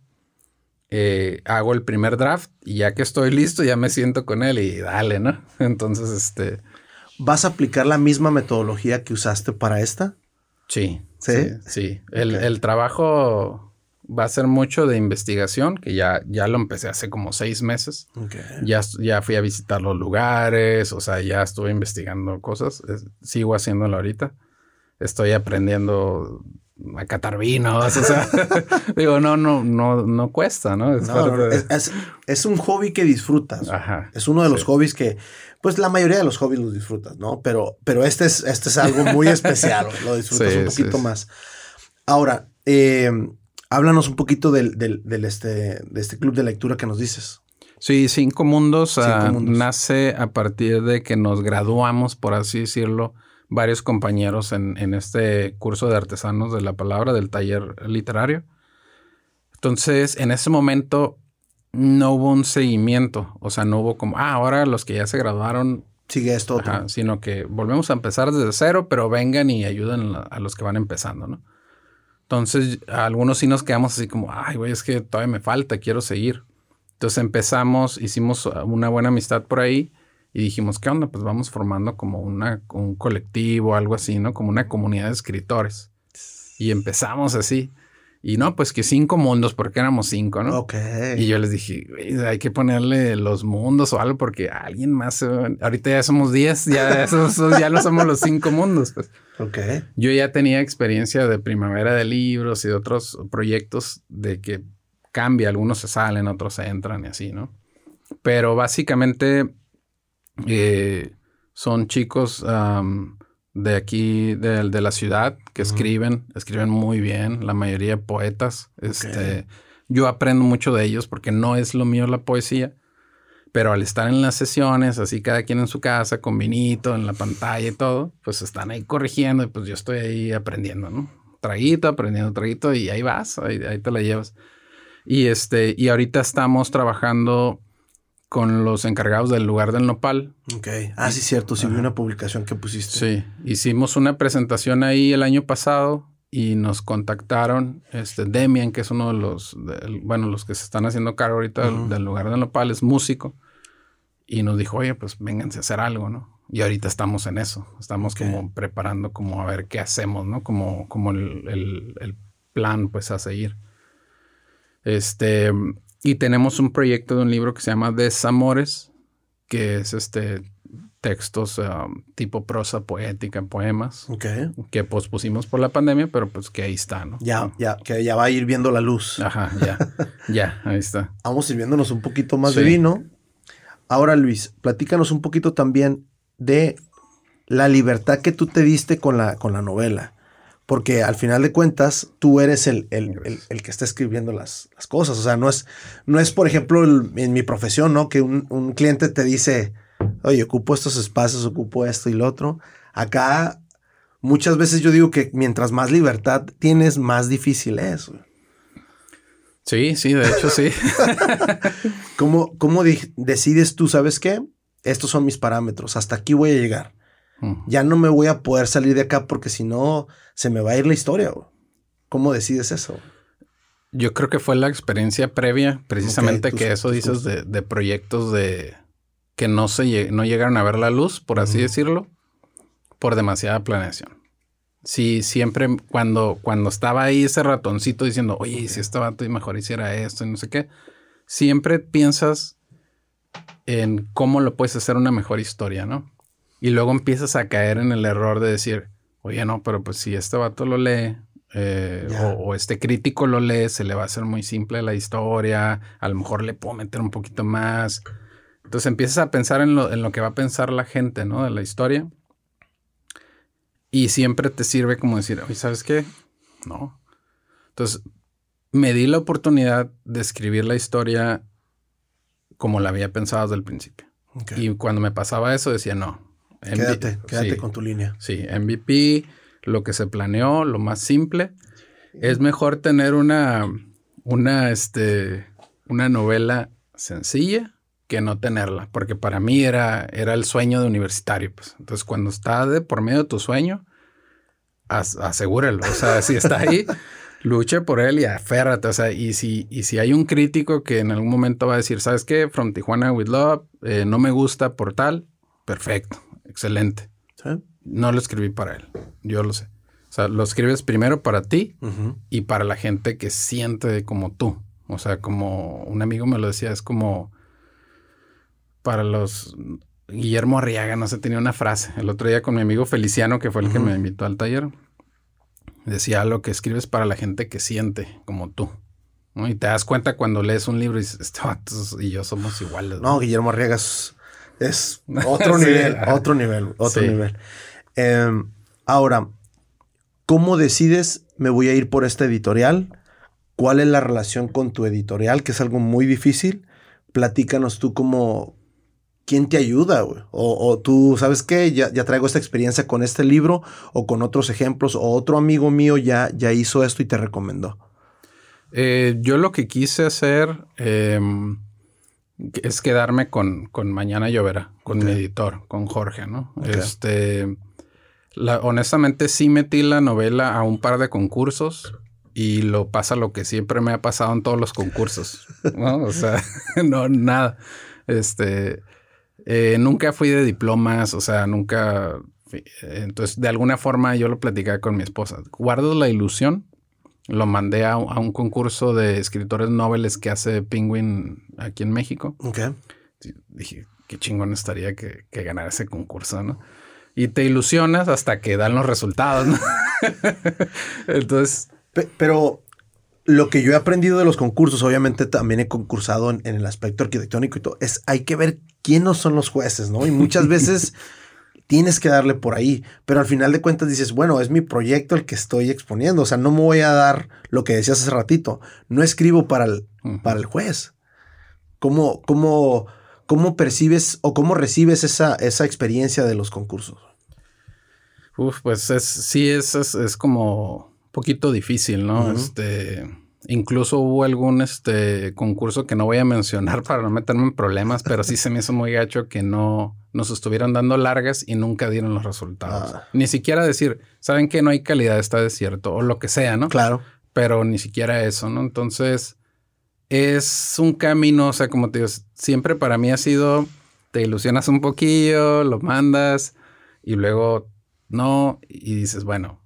eh, hago el primer draft y ya que estoy listo, ya me siento con él y dale, ¿no? Entonces, este... ¿Vas a aplicar la misma metodología que usaste para esta? Sí. Sí. Sí. sí. El, okay. el trabajo va a ser mucho de investigación, que ya, ya lo empecé hace como seis meses. Okay. Ya, ya fui a visitar los lugares, o sea, ya estuve investigando cosas. Es, sigo haciéndolo ahorita. Estoy aprendiendo a catar vinos, o sea, digo, no, no, no, no cuesta, ¿no? Es, no, de... es, es, es un hobby que disfrutas. Ajá. Es uno de los sí. hobbies que, pues la mayoría de los hobbies los disfrutas, ¿no? Pero, pero este es, este es algo muy especial, lo disfrutas sí, un poquito sí, más. Sí. Ahora, eh, háblanos un poquito del, del, del este, de este club de lectura que nos dices. Sí, Cinco Mundos, Cinco uh, Mundos nace a partir de que nos graduamos, por así decirlo, varios compañeros en, en este curso de artesanos de la palabra del taller literario. Entonces, en ese momento no hubo un seguimiento. O sea, no hubo como, ah, ahora los que ya se graduaron... Sigue esto otro. Ajá, sino que volvemos a empezar desde cero, pero vengan y ayuden a, a los que van empezando, ¿no? Entonces, a algunos sí nos quedamos así como, ay, güey, es que todavía me falta, quiero seguir. Entonces empezamos, hicimos una buena amistad por ahí y dijimos, ¿qué onda? Pues vamos formando como una, un colectivo, algo así, ¿no? Como una comunidad de escritores. Y empezamos así. Y no, pues que cinco mundos, porque éramos cinco, ¿no? Ok. Y yo les dije, hay que ponerle los mundos o algo, porque alguien más... Ahorita ya somos diez, ya, esos, ya no somos los cinco mundos. Pues. Ok. Yo ya tenía experiencia de Primavera de Libros y de otros proyectos de que cambia. Algunos se salen, otros se entran y así, ¿no? Pero básicamente eh, son chicos... Um, de aquí, de, de la ciudad, que uh-huh. escriben, escriben muy bien, la mayoría poetas. Okay. Este, yo aprendo mucho de ellos porque no es lo mío la poesía, pero al estar en las sesiones, así cada quien en su casa, con vinito, en la pantalla y todo, pues están ahí corrigiendo y pues yo estoy ahí aprendiendo, ¿no? Traguito, aprendiendo traguito y ahí vas, ahí, ahí te la llevas. Y, este, y ahorita estamos trabajando con los encargados del lugar del nopal. Ok. Ah, sí, cierto. Sí, vi una publicación que pusiste. Sí. Hicimos una presentación ahí el año pasado y nos contactaron. Este, Demian, que es uno de los... De, bueno, los que se están haciendo cargo ahorita uh-huh. del, del lugar del nopal, es músico. Y nos dijo, oye, pues vénganse a hacer algo, ¿no? Y ahorita estamos en eso. Estamos okay. como preparando como a ver qué hacemos, ¿no? Como, como el, el, el plan, pues, a seguir. Este... Y tenemos un proyecto de un libro que se llama Desamores, que es este textos um, tipo prosa poética, poemas, okay. que pospusimos por la pandemia, pero pues que ahí está, ¿no? Ya, ya, que ya va a ir viendo la luz. Ajá, ya, ya, ahí está. Vamos sirviéndonos un poquito más sí. de vino. Ahora, Luis, platícanos un poquito también de la libertad que tú te diste con la, con la novela. Porque al final de cuentas, tú eres el, el, el, el que está escribiendo las, las cosas. O sea, no es, no es por ejemplo, el, en mi profesión, ¿no? Que un, un cliente te dice, oye, ocupo estos espacios, ocupo esto y lo otro. Acá, muchas veces yo digo que mientras más libertad tienes, más difícil es. Sí, sí, de hecho, sí. ¿Cómo, cómo di- decides tú, sabes qué? Estos son mis parámetros, hasta aquí voy a llegar. Ya no me voy a poder salir de acá porque si no se me va a ir la historia. Bro. ¿Cómo decides eso? Yo creo que fue la experiencia previa, precisamente okay, tus, que eso dices de, de proyectos de que no se no llegaron a ver la luz, por así uh-huh. decirlo, por demasiada planeación. Sí, siempre cuando, cuando estaba ahí ese ratoncito diciendo, oye, okay. si este vato mejor hiciera esto y no sé qué, siempre piensas en cómo lo puedes hacer una mejor historia, ¿no? Y luego empiezas a caer en el error de decir, oye, no, pero pues si este vato lo lee eh, yeah. o, o este crítico lo lee, se le va a hacer muy simple la historia, a lo mejor le puedo meter un poquito más. Entonces empiezas a pensar en lo, en lo que va a pensar la gente, ¿no? De la historia. Y siempre te sirve como decir, oye, ¿sabes qué? No. Entonces me di la oportunidad de escribir la historia como la había pensado desde el principio. Okay. Y cuando me pasaba eso decía, no. Quédate, M V P, quédate sí, con tu línea. Sí, M V P, lo que se planeó, lo más simple. Sí. Es mejor tener una, una, este, una novela sencilla que no tenerla. Porque para mí era, era el sueño de universitario. Pues. Entonces, cuando está de por medio de tu sueño, as, asegúralo. O sea, si está ahí, luche por él y aférrate. O sea, y si, y si hay un crítico que en algún momento va a decir, ¿sabes qué? From Tijuana with Love, eh, no me gusta por tal. Perfecto. Excelente. ¿Sí? No lo escribí para él. Yo lo sé. O sea, lo escribes primero para ti uh-huh. y para la gente que siente como tú. O sea, como un amigo me lo decía, es como para los... Guillermo Arriaga, no sé, tenía una frase. El otro día con mi amigo Feliciano, que fue el uh-huh. que me invitó al taller, decía lo que escribes para la gente que siente como tú. ¿No? Y te das cuenta cuando lees un libro y dices, este vato y yo somos iguales. No, ¿no? Guillermo Arriaga es... Es otro sí, nivel, ajá. otro nivel, otro sí. nivel. Eh, ahora, ¿cómo decides me voy a ir por esta editorial? ¿Cuál es la relación con tu editorial? Que es algo muy difícil platícanos tú como, ¿quién te ayuda, güey? O, o tú, ¿sabes qué? Ya, ya traigo esta experiencia con este libro o con otros ejemplos, o otro amigo mío ya, ya hizo esto y te recomendó. Eh, yo lo que quise hacer eh, es quedarme con, con Mañana Lloverá, con okay. mi editor, con Jorge, ¿no? Okay. Este, la, honestamente sí metí la novela a un par de concursos y lo pasa lo que siempre me ha pasado en todos los concursos, ¿no? O sea, no, nada. Este, eh, nunca fui de diplomas, o sea, nunca... Entonces, de alguna forma yo lo platicaba con mi esposa. Guardo la ilusión. Lo mandé a, a un concurso de escritores noveles que hace Penguin aquí en México. Ok. Dije, qué chingón estaría que, que ganara ese concurso, ¿no? Y te ilusionas hasta que dan los resultados, ¿no? Entonces... P- pero lo que yo he aprendido de los concursos, obviamente también he concursado en, en el aspecto arquitectónico y todo, es hay que ver quiénes son los jueces, ¿no? Y muchas veces... tienes que darle por ahí, pero al final de cuentas dices, bueno, es mi proyecto el que estoy exponiendo, o sea, no me voy a dar lo que decías hace ratito, no escribo para el, uh-huh. para el juez. ¿Cómo, cómo, cómo percibes o cómo recibes esa, esa experiencia de los concursos? Uf, pues es, sí, es, es, es como un poquito difícil, ¿no? Uh-huh. Este... Incluso hubo algún este, concurso que no voy a mencionar para no meterme en problemas, pero sí se me hizo muy gacho que no nos estuvieran dando largas y nunca dieron los resultados. Ah. Ni siquiera decir, ¿saben qué? No hay calidad, está desierto o lo que sea, ¿no? Claro. Pero ni siquiera eso, ¿no? Entonces, es un camino, o sea, como te digo, siempre para mí ha sido, te ilusionas un poquillo, lo mandas y luego no, y dices, bueno...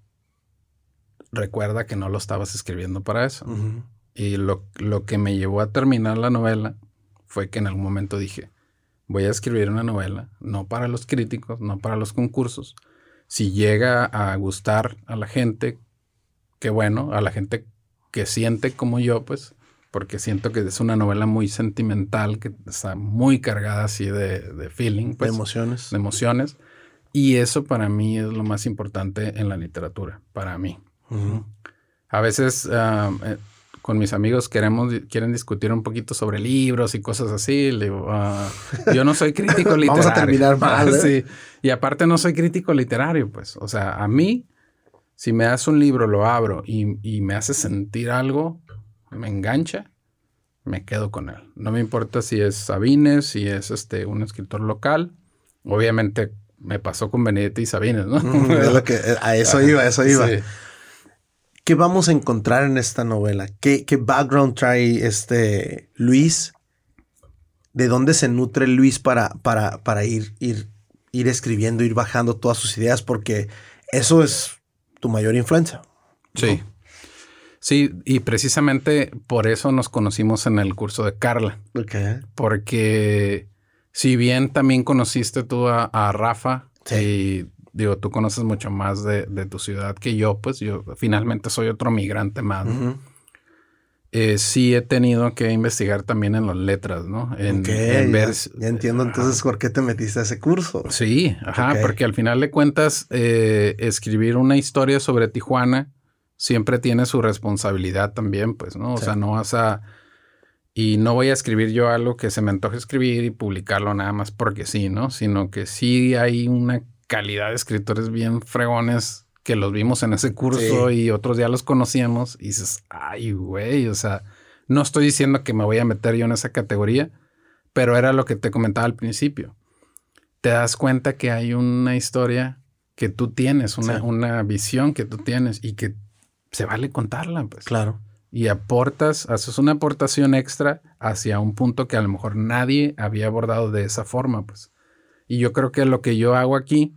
recuerda que no lo estabas escribiendo para eso. Uh-huh. Y lo, lo que me llevó a terminar la novela fue que en algún momento dije, voy a escribir una novela, no para los críticos, no para los concursos. Si llega a gustar a la gente, qué bueno, a la gente que siente como yo, pues, porque siento que es una novela muy sentimental, que está muy cargada así de, de feeling. Pues, de emociones. De emociones. Y eso para mí es lo más importante en la literatura, para mí. Uh-huh. A veces uh, eh, con mis amigos queremos, quieren discutir un poquito sobre libros y cosas así. Le digo, uh, yo no soy crítico literario. Vamos a terminar mal, ¿eh? Sí. Y aparte no soy crítico literario, pues. O sea, a mí, si me das un libro, lo abro y, y me hace sentir algo, me engancha, me quedo con él. No me importa si es Sabines, si es este un escritor local. Obviamente me pasó con Benedetti y Sabines, ¿no? Mm, es lo que, a eso iba, a eso iba. Sí. ¿Qué vamos a encontrar en esta novela? ¿Qué, qué background trae este Luis? ¿De dónde se nutre Luis para, para, para ir, ir, ir escribiendo, ir bajando todas sus ideas? Porque eso es tu mayor influencia, ¿no? Sí. Sí, y precisamente por eso nos conocimos en el curso de Carla. Okay. Porque si bien también conociste tú a, a Rafa, sí. y digo, tú conoces mucho más de, de tu ciudad que yo, pues yo finalmente soy otro migrante más, ¿no? Uh-huh. eh, sí he tenido que investigar también en las letras, ¿no? En, okay, en ver, ya, ya entiendo entonces ajá. por qué te metiste a ese curso. Sí, ajá, okay. Porque al final de cuentas, eh, escribir una historia sobre Tijuana siempre tiene su responsabilidad también, pues, ¿no? O sí. sea, no vas a... Y no voy a escribir yo algo que se me antoje escribir y publicarlo nada más porque sí, ¿no? Sino que sí hay una calidad de escritores bien fregones que los vimos en ese curso sí. y otros ya los conocíamos y dices, ay, güey, o sea, no estoy diciendo que me voy a meter yo en esa categoría, pero era lo que te comentaba al principio. Te das cuenta que hay una historia que tú tienes, una, sí. una visión que tú tienes y que se vale contarla, pues. Claro. Y aportas, haces una aportación extra hacia un punto que a lo mejor nadie había abordado de esa forma, pues. Y yo creo que lo que yo hago aquí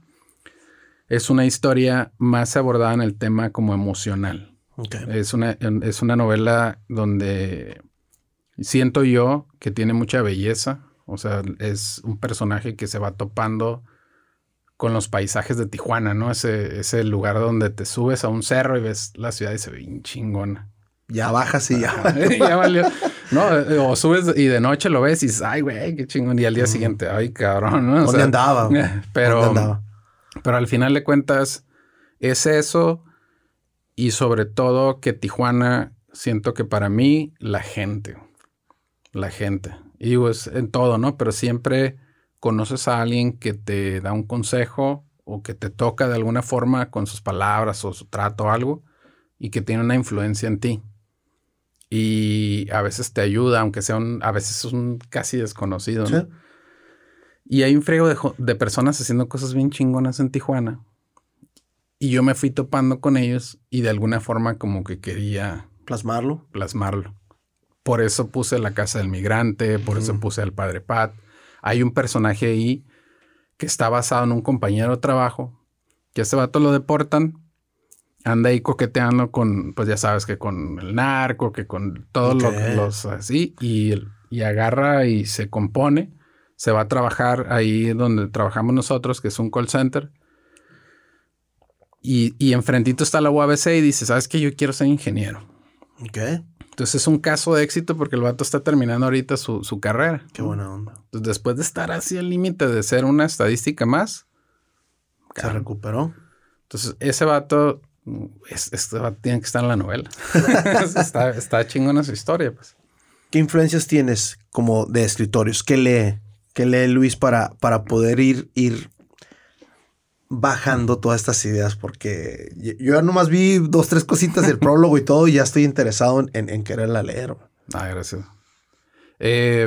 es una historia más abordada en el tema como emocional. Okay. Es una, es una novela donde siento yo que tiene mucha belleza. O sea, es un personaje que se va topando con los paisajes de Tijuana, ¿no? Ese, ese lugar donde te subes a un cerro y ves la ciudad y se ve bien chingona. Ya bajas y ya. ya valió. No, o subes y de noche lo ves y dices, ay, güey, qué chingón. Y al día mm. siguiente, ay, cabrón, ¿no? O ¿Dónde sea, andaba? Pero, ¿Dónde andaba? Pero al final de cuentas, es eso. Y sobre todo que Tijuana, siento que para mí, la gente. la gente. Y digo, es en todo, ¿no? Pero siempre conoces a alguien que te da un consejo o que te toca de alguna forma con sus palabras o su trato o algo y que tiene una influencia en ti. Y a veces te ayuda, aunque sea un, a veces es un casi desconocido, ¿no? Sí. Y hay un friego de, de personas haciendo cosas bien chingonas en Tijuana. Y yo me fui topando con ellos y de alguna forma como que quería... Plasmarlo. Plasmarlo. Por eso puse La Casa del Migrante, por uh-huh. eso puse al Padre Pat. Hay un personaje ahí que está basado en un compañero de trabajo, que a este vato lo deportan, anda ahí coqueteando con, pues ya sabes, que con el narco, que con todos okay. lo, los así, y, y agarra y se compone, se va a trabajar ahí donde trabajamos nosotros, que es un call center, y, y enfrentito está la U A B C y dice, ¿sabes qué? Yo quiero ser ingeniero. Ok. Entonces es un caso de éxito porque el vato está terminando ahorita su, su carrera. Qué buena onda. Entonces después de estar así al límite de ser una estadística más, se claro. recuperó. Entonces ese vato, es, este vato tiene que estar en la novela. está, está chingona su historia, pues. ¿Qué influencias tienes como de escritorios? ¿Qué lee, qué lee Luis para, para poder ir, ir bajando todas estas ideas? Porque yo ya nomás vi dos, tres cositas del prólogo y todo y ya estoy interesado en, en, en quererla leer. Ah, gracias. Eh,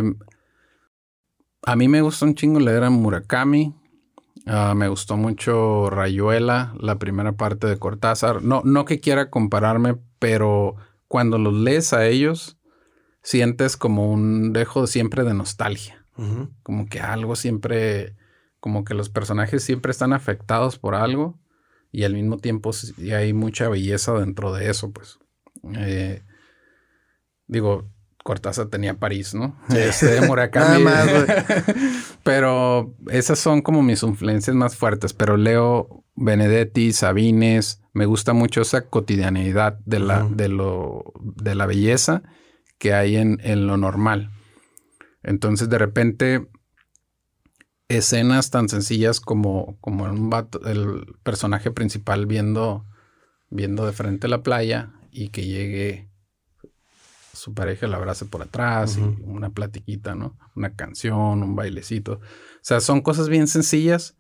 a mí me gusta un chingo leer a Murakami. Uh, me gustó mucho Rayuela, la primera parte de Cortázar. No, no que quiera compararme, pero cuando los lees a ellos, sientes como un dejo siempre de nostalgia. Uh-huh. Como que algo siempre... Como que los personajes siempre están afectados por algo y al mismo tiempo sí hay mucha belleza dentro de eso, pues. Eh, digo, Cortázar tenía París, ¿no? Sí. Este, Murakami. Nada más, pero esas son como mis influencias más fuertes. Pero leo Benedetti, Sabines. Me gusta mucho esa cotidianeidad de la, uh-huh. de lo, de la belleza que hay en, en lo normal. Entonces, de repente... escenas tan sencillas como, como un vato, el personaje principal viendo, viendo de frente la playa y que llegue su pareja, la abrace por atrás uh-huh. y una platiquita, ¿no? Una canción, un bailecito. O sea, son cosas bien sencillas,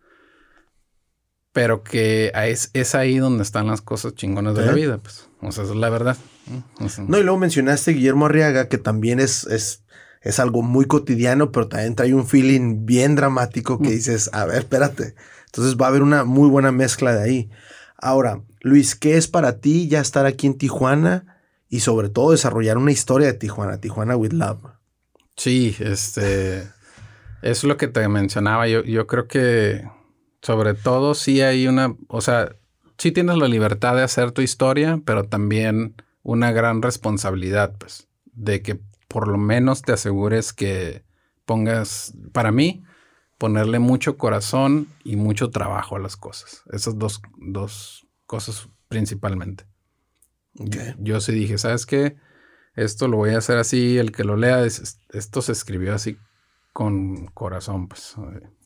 pero que es, es ahí donde están las cosas chingonas ¿Eh? de la vida, pues. O sea, es la verdad. O sea, no, y luego mencionaste Guillermo Arriaga, que también es... es... Es algo muy cotidiano, pero también trae un feeling bien dramático que dices, a ver, espérate. Entonces va a haber una muy buena mezcla de ahí. Ahora, Luis, ¿qué es para ti ya estar aquí en Tijuana y sobre todo desarrollar una historia de Tijuana, Tijuana with Love? Sí, este, es lo que te mencionaba. Yo, yo creo que sobre todo sí hay una, o sea, sí tienes la libertad de hacer tu historia, pero también una gran responsabilidad, pues, de que por lo menos te asegures que pongas, para mí, ponerle mucho corazón y mucho trabajo a las cosas. Esas dos, dos cosas principalmente. Okay. Yo, yo sí dije, ¿sabes qué? Esto lo voy a hacer así, el que lo lea, es, esto se escribió así con corazón, pues.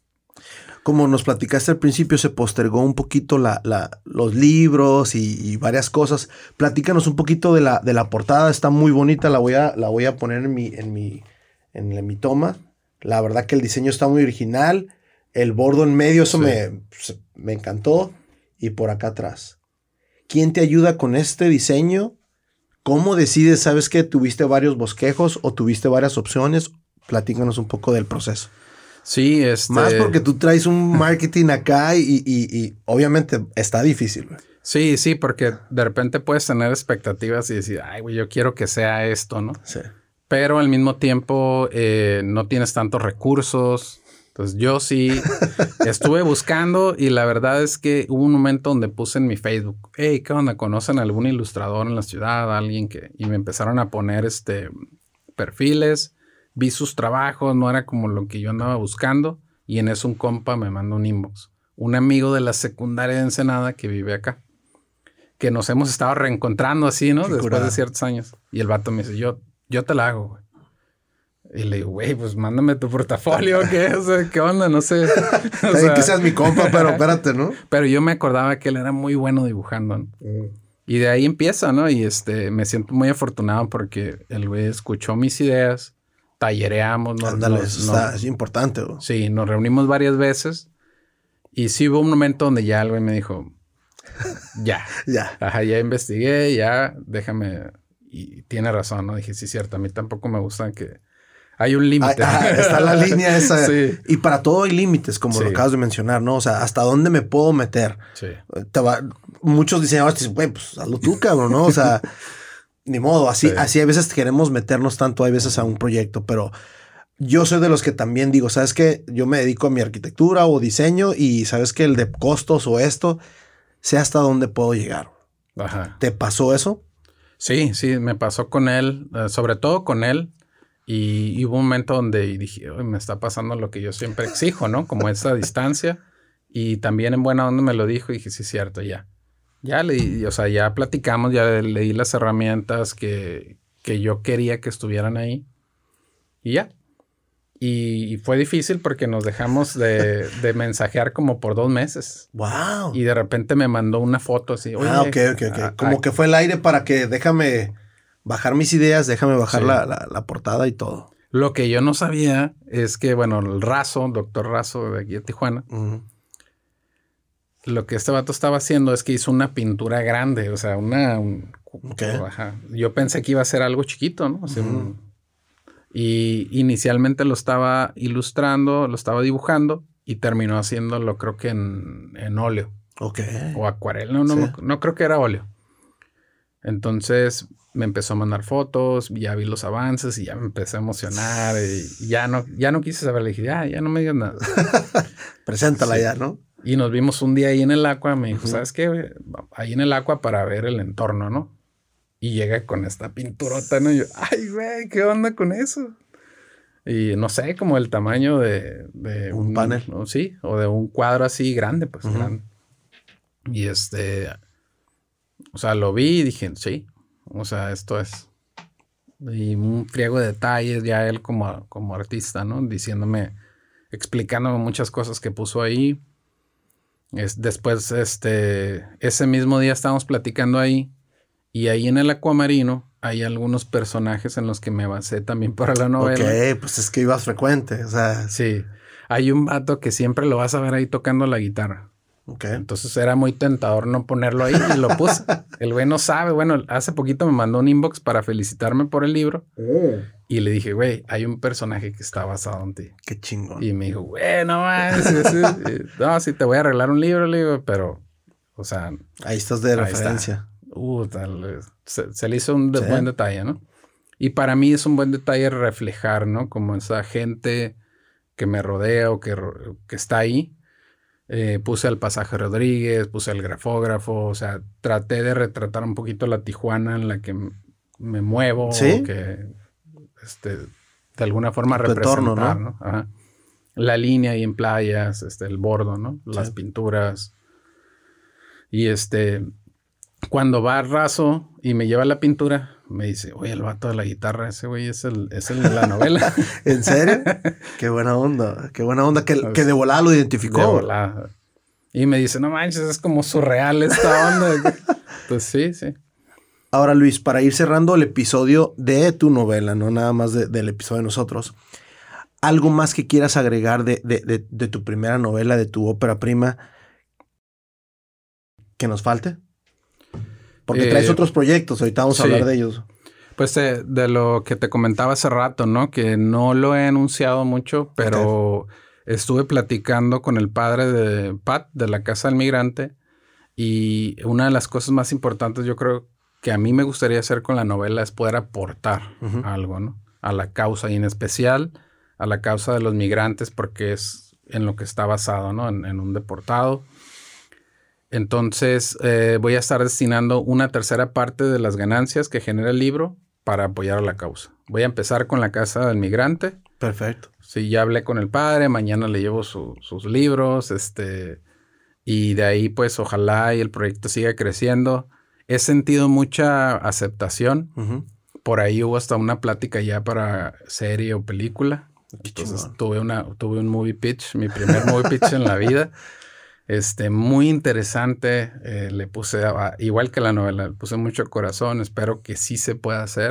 Como nos platicaste al principio, se postergó un poquito la, la, los libros y, y varias cosas. Platícanos un poquito de la, de la portada. Está muy bonita. La voy a, la voy a poner en mi, en, mi, en, en mi toma. La verdad que el diseño está muy original. El bordo en medio, eso sí. me, me encantó. Y por acá atrás. ¿Quién te ayuda con este diseño? ¿Cómo decides? ¿Sabes que tuviste varios bosquejos o tuviste varias opciones? Platícanos un poco del proceso. Sí, este... Más porque tú traes un marketing acá y, y, y obviamente está difícil, güey. Sí, sí, porque de repente puedes tener expectativas y decir, ay, güey, yo quiero que sea esto, ¿no? Sí. Pero al mismo tiempo eh, no tienes tantos recursos. Entonces yo sí estuve buscando y la verdad es que hubo un momento donde puse en mi Facebook, hey, ¿qué onda? ¿Conocen algún ilustrador en la ciudad? Alguien que... Y me empezaron a poner este perfiles. Vi sus trabajos, no era como lo que yo andaba buscando. Y en eso un compa me mandó un inbox. Un amigo de la secundaria de Ensenada que vive acá. Que nos hemos estado reencontrando así, ¿no? Qué Después curada. de ciertos años. Y el vato me dice, yo, yo te la hago, güey. Y le digo, güey, pues mándame tu portafolio, ¿qué? O sea, ¿qué onda? No sé. O sea, que seas mi compa, pero espérate, ¿no? Pero yo me acordaba que él era muy bueno dibujando, ¿no? Mm. Y de ahí empieza, ¿no? Y este, me siento muy afortunado porque el güey escuchó mis ideas. tallereamos. Nos, Ándale, nos, eso está, nos, es importante, güey. Sí, nos reunimos varias veces. Y sí hubo un momento donde ya el güey me dijo, ya. ya. Ajá, ya investigué, ya, déjame. Y tiene razón, ¿no? Dije, sí, cierto, a mí tampoco me gustan que... Hay un límite. Ah, ah, está la línea esa. Sí. Y para todo hay límites, como sí. lo acabas de mencionar, ¿no? O sea, ¿hasta dónde me puedo meter? Sí. Te va, muchos diseñadores dicen, güey, pues hazlo tú, cabrón, ¿no? O sea, ni modo. Así, sí. así a veces queremos meternos tanto, hay veces a un proyecto, pero yo soy de los que también digo, ¿sabes qué? Yo me dedico a mi arquitectura o diseño y ¿sabes qué? El de costos o esto, sé hasta dónde puedo llegar. Ajá. ¿Te pasó eso? Sí, sí, me pasó con él, uh, sobre todo con él. Y, y hubo un momento donde dije, me está pasando lo que yo siempre exijo, ¿no? Como esa distancia. Y también en buena onda me lo dijo y dije, sí, es cierto, ya. Ya le, o sea, ya platicamos, ya le di las herramientas que, que yo quería que estuvieran ahí. Y ya. Y, y fue difícil porque nos dejamos de, de mensajear como por dos meses. ¡Wow! Y de repente me mandó una foto así. Oye, ah, ok, ok, ok. A, como a, que fue el aire para que déjame bajar mis ideas, déjame bajar sí. la, la, la portada y todo. Lo que yo no sabía es que, bueno, el Razo, doctor Razo de aquí de Tijuana, uh-huh. lo que este vato estaba haciendo es que hizo una pintura grande, o sea, una... Un, okay. Ajá. Yo pensé que iba a ser algo chiquito, ¿no? O sea, uh-huh. un, y inicialmente lo estaba ilustrando, lo estaba dibujando y terminó haciéndolo creo que en, en óleo. Ok. O acuarela, no, no, sí. no creo que era óleo. Entonces me empezó a mandar fotos, ya vi los avances y ya me empecé a emocionar y ya no, ya no quise saber. Le dije, ya, ya no me digas nada. Preséntala sí. ya, ¿no? Y nos vimos un día ahí en el Aqua. Me dijo, uh-huh. ¿sabes qué? Ahí en el Aqua para ver el entorno, ¿no? Y llega con esta pinturota, ¿no? Y yo, ay, güey, ¿qué onda con eso? Y no sé, como el tamaño de... de un, un panel. O, sí, o de un cuadro así grande, pues uh-huh. grande. Y este... O sea, lo vi y dije, sí, o sea, esto es. Y un friego de detalles, ya él como, como artista, ¿no? Diciéndome, explicándome muchas cosas que puso ahí. Es, después, este, ese mismo día estábamos platicando ahí. Y ahí en el Acuamarino hay algunos personajes en los que me basé también para la novela. Ok, pues es que ibas frecuente, o sea. Sí, hay un vato que siempre lo vas a ver ahí tocando la guitarra. Okay. Entonces era muy tentador no ponerlo ahí y lo puse. El güey no sabe. Bueno, hace poquito me mandó un inbox para felicitarme por el libro. Oh. Y le dije, güey, hay un personaje que está basado en ti. Qué chingón. Y me dijo, güey, no más. Sí, sí. No, sí, te voy a arreglar un libro, le digo, pero, o sea. Ahí estás de ahí referencia. Está. Uh, tal. Se, se le hizo un de, ¿sí? buen detalle, ¿no? Y para mí es un buen detalle reflejar, ¿no? Como esa gente que me rodea o que, que está ahí. Eh, puse al Pasaje Rodríguez, puse al grafógrafo, o sea, traté de retratar un poquito la Tijuana en la que m- me muevo, ¿sí? o que este, de alguna forma tu representar, entorno, ¿no? ¿no? Ajá. La línea ahí en playas, este, el bordo, ¿no? Las sí. pinturas. Y este, cuando va Razo y me lleva la pintura, me dice, oye, el vato de la guitarra, ese güey es el, es el de la novela. ¿En serio? Qué buena onda, qué buena onda, que, que de volada lo identificó. De volada. Y me dice, no manches, es como surreal esta onda. Pues sí, sí. Ahora, Luis, para ir cerrando el episodio de tu novela, no nada más de, del episodio de nosotros, ¿algo más que quieras agregar de, de, de, de tu primera novela, de tu ópera prima, que nos falte? Porque eh, traes otros proyectos, ahorita vamos sí. a hablar de ellos. Pues eh, de lo que te comentaba hace rato, ¿no? Que no lo he anunciado mucho, pero okay. estuve platicando con el padre de Pat, de la Casa del Migrante, y una de las cosas más importantes yo creo que a mí me gustaría hacer con la novela es poder aportar uh-huh. algo, ¿no? A la causa, y en especial a la causa de los migrantes, porque es en lo que está basado, ¿no? En, en un deportado. Entonces, eh, voy a estar destinando una tercera parte de las ganancias que genera el libro para apoyar a la causa. Voy a empezar con la Casa del Migrante. Perfecto. Sí, ya hablé con el padre, mañana le llevo su, sus libros, este, y de ahí, pues, ojalá y el proyecto siga creciendo. He sentido mucha aceptación. Uh-huh. Por ahí hubo hasta una plática ya para serie o película. Qué Entonces, chingón. tuve, una, tuve un movie pitch, mi primer movie pitch en la vida. Este, muy interesante, eh, le puse, a, igual que la novela, le puse mucho corazón, espero que sí se pueda hacer,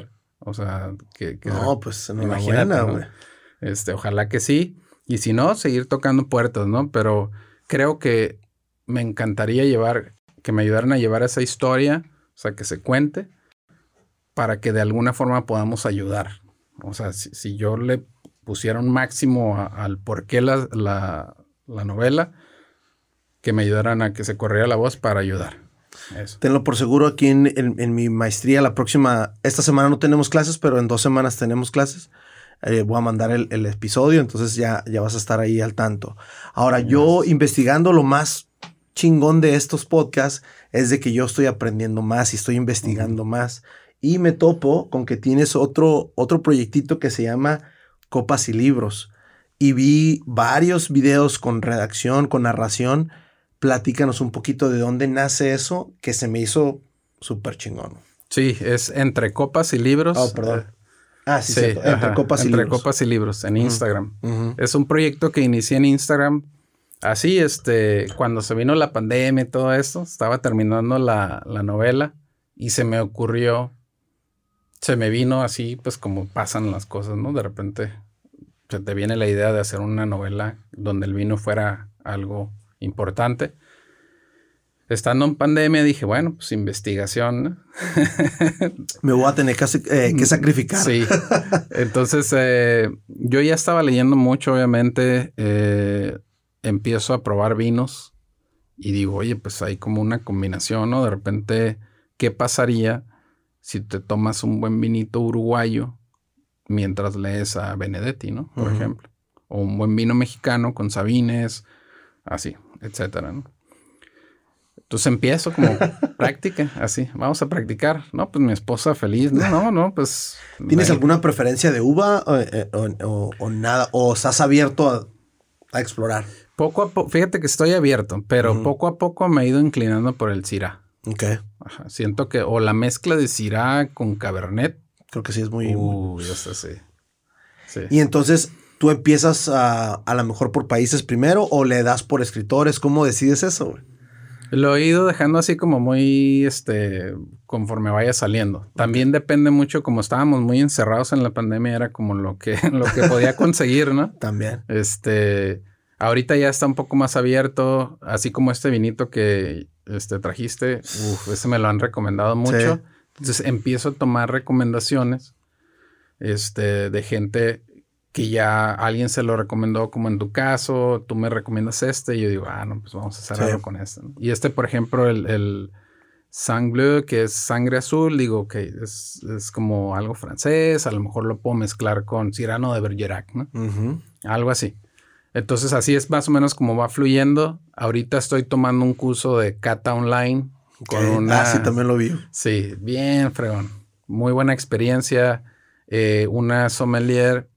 O sea, que... que no, pues enhorabuena, güey. ¿no? Este, ojalá que sí. Y si no, seguir tocando puertas, ¿no? Pero creo que me encantaría llevar, que me ayudaran a llevar esa historia, o sea, que se cuente, para que de alguna forma podamos ayudar. O sea, si, si yo le pusiera un máximo a, al por qué la, la, la novela, que me ayudaran a que se corriera la voz para ayudar. Eso. Tenlo por seguro, aquí en, en, en mi maestría, la próxima, esta semana no tenemos clases, pero en dos semanas tenemos clases. Eh, voy a mandar el, el episodio, entonces ya, ya vas a estar ahí al tanto. Ahora, yes. yo investigando, lo más chingón de estos podcasts es de que yo estoy aprendiendo más y estoy investigando uh-huh. más. Y me topo con que tienes otro, otro proyectito que se llama Copas y Libros. Y vi varios videos con redacción, con narración. Platícanos un poquito de dónde nace eso, que se me hizo súper chingón. Sí, es Entre Copas y Libros. Oh, perdón. Ah, sí, sí cierto. Entre ajá, Copas y Entre Libros. Copas y Libros en uh-huh. Instagram. Uh-huh. Es un proyecto que inicié en Instagram. Así, este, cuando se vino la pandemia y todo esto, estaba terminando la, la novela y se me ocurrió, se me vino así, pues como pasan las cosas, ¿no? De repente se te viene la idea de hacer una novela donde el vino fuera algo importante. Estando en pandemia dije, bueno, pues investigación, ¿no? Me voy a tener que, eh, que sacrificar. Sí. Entonces, eh, yo ya estaba leyendo mucho, obviamente. Eh, empiezo a probar vinos y digo, oye, pues hay como una combinación, ¿no? De repente, ¿qué pasaría si te tomas un buen vinito uruguayo mientras lees a Benedetti, ¿no? Por uh-huh. ejemplo. O un buen vino mexicano con Sabines, así, etcétera, ¿no? Entonces empiezo como práctica, así, vamos a practicar. No, pues mi esposa feliz. No, no, no, pues... ¿Tienes alguna preferencia de uva o, o, o, o nada? ¿O estás abierto a, a explorar? Poco a poco, fíjate que estoy abierto, pero uh-huh. poco a poco me he ido inclinando por el Syrah. Ok. Ajá, siento que, o la mezcla de Syrah con Cabernet. Creo que sí es muy... Uy, uh, eso sí. sí. Y entonces, ¿tú empiezas a, a lo mejor por países primero o le das por escritores? ¿Cómo decides eso, güey? Lo he ido dejando así como muy, este, conforme vaya saliendo. También okay. depende mucho, como estábamos muy encerrados en la pandemia, era como lo que, lo que podía conseguir, ¿no? También. Este, ahorita ya está un poco más abierto, así como este vinito que, este, trajiste. Uf, ese me lo han recomendado mucho. Sí. Entonces empiezo a tomar recomendaciones, este, de gente que ya alguien se lo recomendó, como en tu caso, tú me recomiendas este, y yo digo, ah, no, pues vamos a hacer sí. algo con este, ¿no? Y este, por ejemplo, el, el Sang Bleu, que es sangre azul, digo, ok, es, es como algo francés, a lo mejor lo puedo mezclar con Cyrano de Bergerac, ¿no? Uh-huh. Algo así. Entonces, así es más o menos como va fluyendo. Ahorita estoy tomando un curso de cata online. Con okay. una... Ah, sí, también lo vi. Sí, bien fregón. Muy buena experiencia. Eh, una sommelier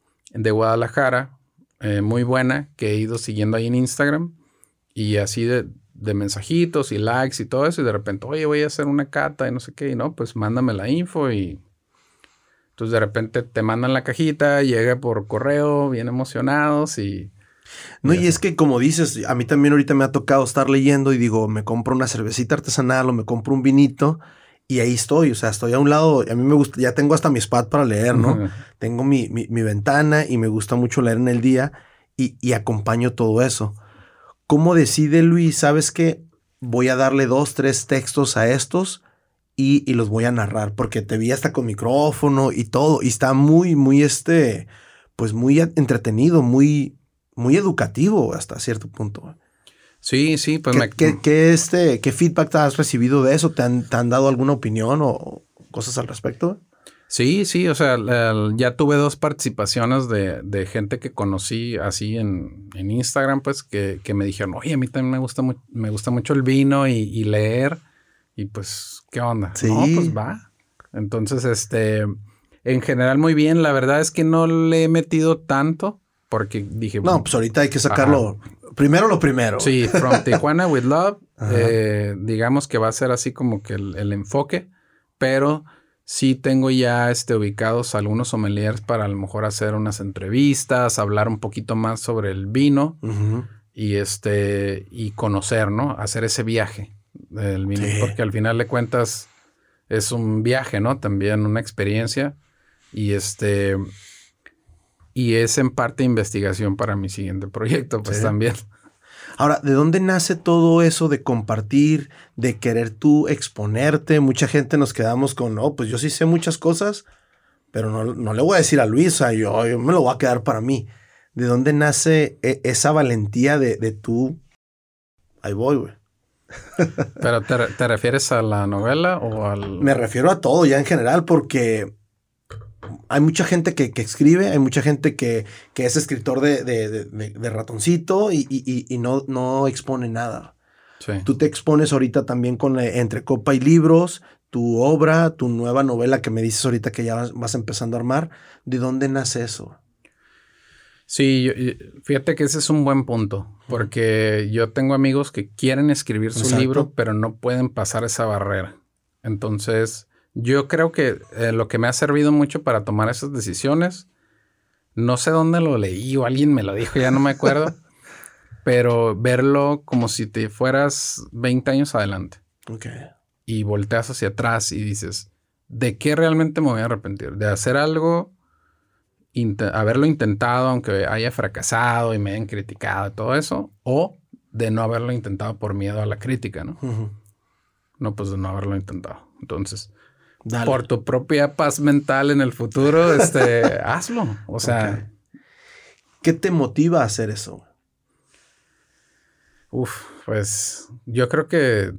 de Guadalajara, eh, muy buena, que he ido siguiendo ahí en Instagram, y así de, de mensajitos y likes y todo eso, y de repente, oye, voy a hacer una cata y no sé qué, y no, pues mándame la info, y entonces de repente te mandan la cajita, llega por correo, bien emocionados, y... No, y, y es que como dices, a mí también ahorita me ha tocado estar leyendo y digo, me compro una cervecita artesanal o me compro un vinito, y ahí estoy, o sea, estoy a un lado, a mí me gusta, ya tengo hasta mi spot para leer, ¿no? Uh-huh. Tengo mi, mi, mi ventana y me gusta mucho leer en el día y, y acompaño todo eso. ¿Cómo decide Luis? ¿Sabes qué? Voy a darle dos, tres textos a estos y, y los voy a narrar, porque te vi hasta con micrófono y todo, y está muy, muy, este, pues muy entretenido, muy, muy educativo hasta cierto punto. Sí, sí, pues ¿Qué, me... ¿qué, qué, este, ¿Qué feedback has recibido de eso? ¿Te han, te han dado alguna opinión o cosas al respecto? Sí, sí, o sea, ya tuve dos participaciones de, de gente que conocí así en, en Instagram, pues, que, que me dijeron, oye, a mí también me gusta, mu- me gusta mucho el vino y, y leer, y pues, ¿qué onda? Sí. No, pues va. Entonces, este, en general muy bien, la verdad es que no le he metido tanto, porque dije... No, pues ahorita hay que sacarlo... Ajá. Primero lo primero. Sí, From Tijuana with Love. eh, digamos que va a ser así como que el, el enfoque. Pero sí tengo ya este, ubicados algunos sommeliers para a lo mejor hacer unas entrevistas, hablar un poquito más sobre el vino uh-huh. y, este, y conocer, ¿no? Hacer ese viaje del vino. Sí. Porque al final de cuentas es un viaje, ¿no? También una experiencia. Y este... Y es en parte investigación para mi siguiente proyecto, pues sí. También. Ahora, ¿de dónde nace todo eso de compartir, de querer tú exponerte? Mucha gente nos quedamos con, no, pues yo sí sé muchas cosas, pero no, no le voy a decir a Luisa, yo, yo me lo voy a quedar para mí. ¿De dónde nace e- esa valentía de, de tú? Ahí voy, güey. ¿Pero te, te refieres a la novela o al...? Me refiero a todo ya en general, porque... Hay mucha gente que, que escribe, hay mucha gente que, que es escritor de, de, de, de ratoncito y, y, y no, no expone nada. Sí. Tú te expones ahorita también con eh, Entre Copa y Libros, tu obra, tu nueva novela que me dices ahorita que ya vas, vas empezando a armar. ¿De dónde nace eso? Sí, yo, fíjate que ese es un buen punto, porque yo tengo amigos que quieren escribir su Exacto. libro, pero no pueden pasar esa barrera. Entonces... Yo creo que eh, lo que me ha servido mucho para tomar esas decisiones, no sé dónde lo leí o alguien me lo dijo, ya no me acuerdo, pero verlo como si te fueras veinte años adelante. Okay. Y volteas hacia atrás y dices, ¿de qué realmente me voy a arrepentir? ¿De hacer algo, int- haberlo intentado aunque haya fracasado y me hayan criticado y todo eso? ¿O de no haberlo intentado por miedo a la crítica, no? Uh-huh. No, pues de no haberlo intentado. Entonces... Dale. Por tu propia paz mental en el futuro, este, hazlo. O sea... Okay. ¿Qué te motiva a hacer eso? Uf, pues yo creo que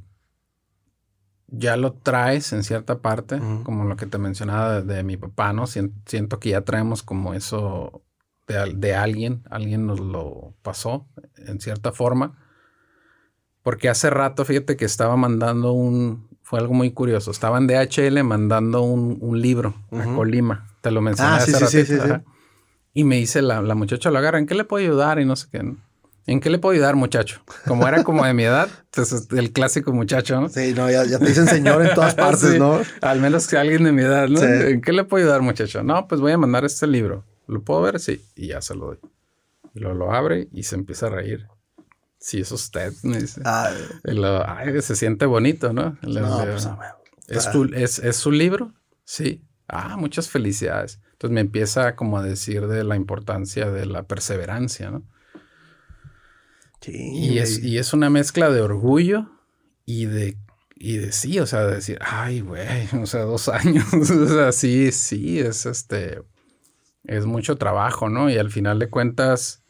ya lo traes en cierta parte, uh-huh. como lo que te mencionaba de, de mi papá, ¿no? Siento que ya traemos como eso de, de alguien, alguien nos lo pasó en cierta forma. Porque hace rato, fíjate que estaba mandando un... Fue algo muy curioso. Estaba en D H L mandando un, un libro uh-huh. a Colima. Te lo mencioné ah, hace sí, ratito. Sí, sí, sí, sí. Y me dice la, la muchacha, lo agarra, ¿en qué le puedo ayudar? Y no sé qué, ¿no? ¿En qué le puedo ayudar, muchacho? Como era como de mi edad, pues el clásico muchacho, ¿no? Sí, no, ya, ya te dicen señor en todas partes, sí, ¿no? Al menos que alguien de mi edad, ¿no? Sí. ¿En qué le puedo ayudar, muchacho? No, pues voy a mandar este libro. ¿Lo puedo ver? Sí. Y ya se lo doy. Y lo, lo abre y se empieza a reír. Sí, es usted, me dice. Ay, lo, ay se siente bonito, ¿no? Le, no, le, pues, bueno. ¿Es, tu, es, ¿Es su libro? Sí. Ah, muchas felicidades. Entonces me empieza como a decir de la importancia de la perseverancia, ¿no? Sí. Y es, y es una mezcla de orgullo y de, y de sí, o sea, de decir, ay, güey, o sea, dos años. O sea, sí, sí, es este, es mucho trabajo, ¿no? Y al final de cuentas,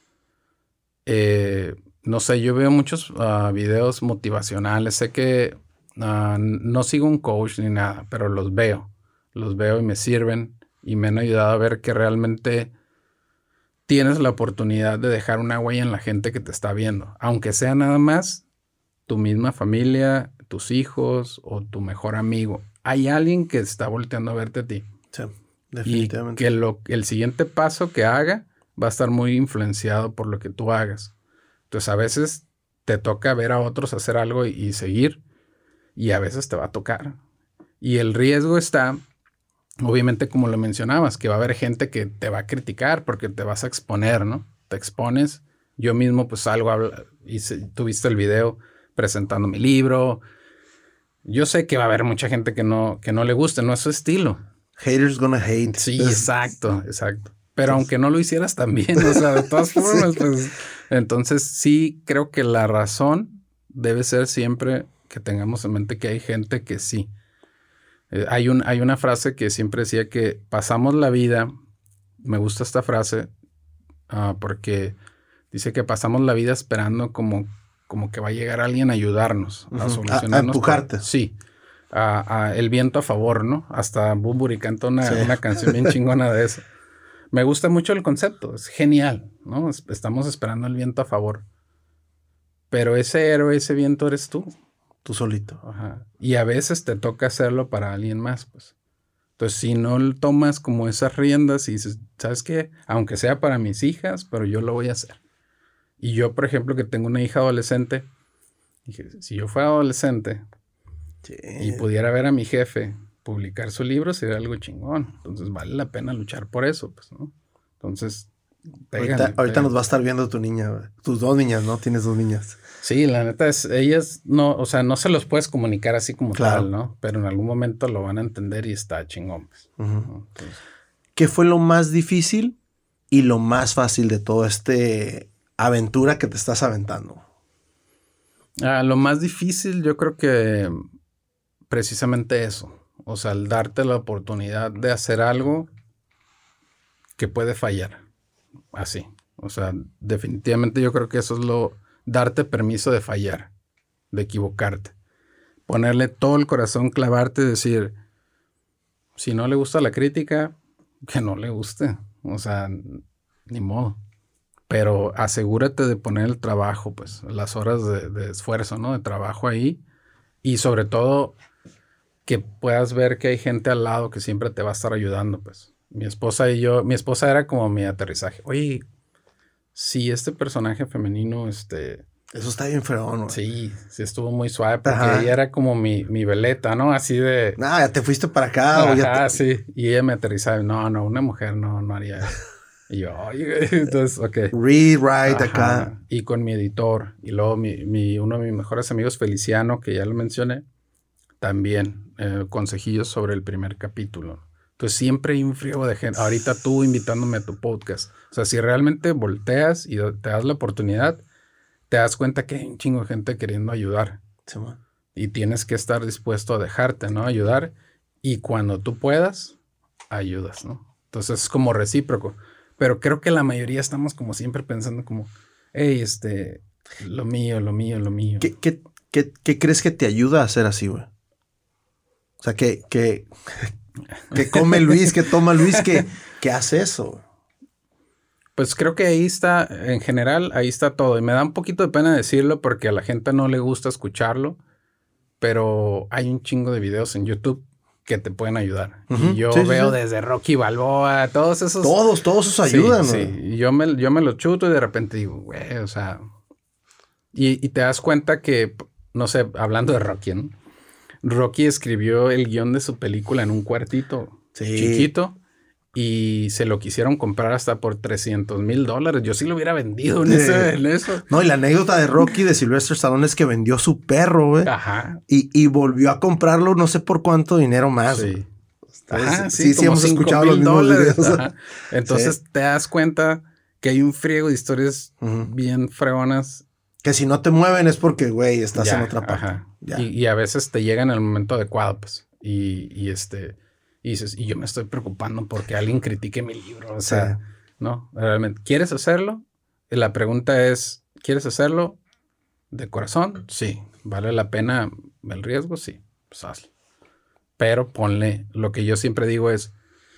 eh, no sé, yo veo muchos uh, videos motivacionales. Sé que uh, no sigo un coach ni nada, pero los veo. Los veo y me sirven y me han ayudado a ver que realmente tienes la oportunidad de dejar una huella en la gente que te está viendo. Aunque sea nada más tu misma familia, tus hijos o tu mejor amigo. Hay alguien que está volteando a verte a ti. Sí, definitivamente. Y que lo, el siguiente paso que haga va a estar muy influenciado por lo que tú hagas. Entonces, a veces te toca ver a otros hacer algo y, y seguir, y a veces te va a tocar. Y el riesgo está, obviamente, como lo mencionabas, que va a haber gente que te va a criticar porque te vas a exponer, ¿no? Te expones. Yo mismo, pues, salgo a hablar, hice, tuviste el video presentando mi libro. Yo sé que va a haber mucha gente que no, que no le guste, no es su estilo. Haters gonna hate. Sí, exacto, exacto. Pero aunque no lo hicieras también, o sea, de todas formas, sí. Pues... Entonces, sí creo que la razón debe ser siempre que tengamos en mente que hay gente que sí. Eh, hay, un, hay una frase que siempre decía que pasamos la vida, me gusta esta frase, uh, porque dice que pasamos la vida esperando como, como que va a llegar alguien a ayudarnos, uh-huh. a solucionarnos. A, a empujarte. Por, sí. A, a el viento a favor, ¿no? Hasta Bunbury canta una, sí. una canción bien chingona de eso. Me gusta mucho el concepto, es genial, ¿no? Estamos esperando el viento a favor. Pero ese héroe, ese viento eres tú. Tú solito. Ajá. Y a veces te toca hacerlo para alguien más, pues. Entonces, si no tomas como esas riendas y dices, ¿sabes qué? Aunque sea para mis hijas, pero yo lo voy a hacer. Y yo, por ejemplo, que tengo una hija adolescente, dije, si yo fuera adolescente sí. y pudiera ver a mi jefe publicar su libro, sería algo chingón. Entonces vale la pena luchar por eso, pues, ¿no? Entonces Pegan, ahorita, ahorita nos va a estar viendo tu niña, güey. Tus dos niñas, ¿no? Tienes dos niñas. Sí, la neta es, ellas no, o sea, no se los puedes comunicar así como claro. tal, ¿no? Pero en algún momento lo van a entender y está chingón. Pues. Uh-huh. Entonces, ¿qué fue lo más difícil y lo más fácil de toda esta aventura que te estás aventando? Ah, lo más difícil yo creo que precisamente eso. O sea, el darte la oportunidad de hacer algo que puede fallar. Así. O sea, definitivamente yo creo que eso es lo... Darte permiso de fallar, de equivocarte. Ponerle todo el corazón, clavarte y decir, si no le gusta la crítica, que no le guste. O sea, ni modo. Pero asegúrate de poner el trabajo, pues, las horas de, de esfuerzo, ¿no? De trabajo ahí. Y sobre todo, que puedas ver que hay gente al lado que siempre te va a estar ayudando, pues. Mi esposa y yo, mi esposa era como mi aterrizaje. Oye, si este personaje femenino, este... Eso está bien fregón, güey. Sí, sí estuvo muy suave porque Ajá. ella era como mi, mi veleta, ¿no? Así de... Ah, ya te fuiste para acá. Ajá, o ya te... sí. Y ella me aterrizaba. No, no, una mujer no, no haría eso. Y yo, oye, entonces, ok. Read, write, Ajá. acá. Y con mi editor. Y luego mi, mi, uno de mis mejores amigos, Feliciano, que ya lo mencioné, también eh, consejillos sobre el primer capítulo. Entonces siempre hay un frío de gente. Ahorita tú invitándome a tu podcast. O sea, si realmente volteas y te das la oportunidad, te das cuenta que hay un chingo de gente queriendo ayudar. Sí, man. Y tienes que estar dispuesto a dejarte, ¿no? Ayudar. Y cuando tú puedas, ayudas, ¿no? Entonces es como recíproco. Pero creo que la mayoría estamos como siempre pensando como, hey, este, lo mío, lo mío, lo mío. ¿Qué, qué, qué, qué crees que te ayuda a ser así, güey? O sea, que... que... que come Luis, que toma Luis, que, que hace eso. Pues creo que ahí está, en general, ahí está todo. Y me da un poquito de pena decirlo porque a la gente no le gusta escucharlo, pero hay un chingo de videos en YouTube que te pueden ayudar. Uh-huh. Y yo sí, veo sí, sí. desde Rocky Balboa, todos esos... Todos, todos esos ayudan. Sí, ¿no? Sí. Y yo me, yo me los chuto y de repente digo, güey, o sea... Y, y te das cuenta que, no sé, hablando de Rocky, ¿no? Rocky escribió el guión de su película en un cuartito sí. chiquito y se lo quisieron comprar hasta por trescientos mil dólares. Yo sí lo hubiera vendido en, ese, en eso. No, y la anécdota de Rocky de Sylvester Stallone es que vendió su perro, güey. Ajá. Y, y volvió a comprarlo no sé por cuánto dinero más. Sí. Entonces, Ajá, sí, sí, sí hemos escuchado los mismos dólares. videos. Ajá. Entonces sí. te das cuenta que hay un friego de historias uh-huh. bien fregonas. Que si no te mueven es porque, güey, estás ya, en otra parte. Ajá. Y, y a veces te llega en el momento adecuado, pues. Y, y este, y dices, y yo me estoy preocupando porque alguien critique mi libro. O sea, sí. ¿no? Realmente, ¿quieres hacerlo? Y la pregunta es, ¿quieres hacerlo de corazón? Sí. ¿Vale la pena el riesgo? Sí. Pues hazlo. Pero ponle, lo que yo siempre digo es,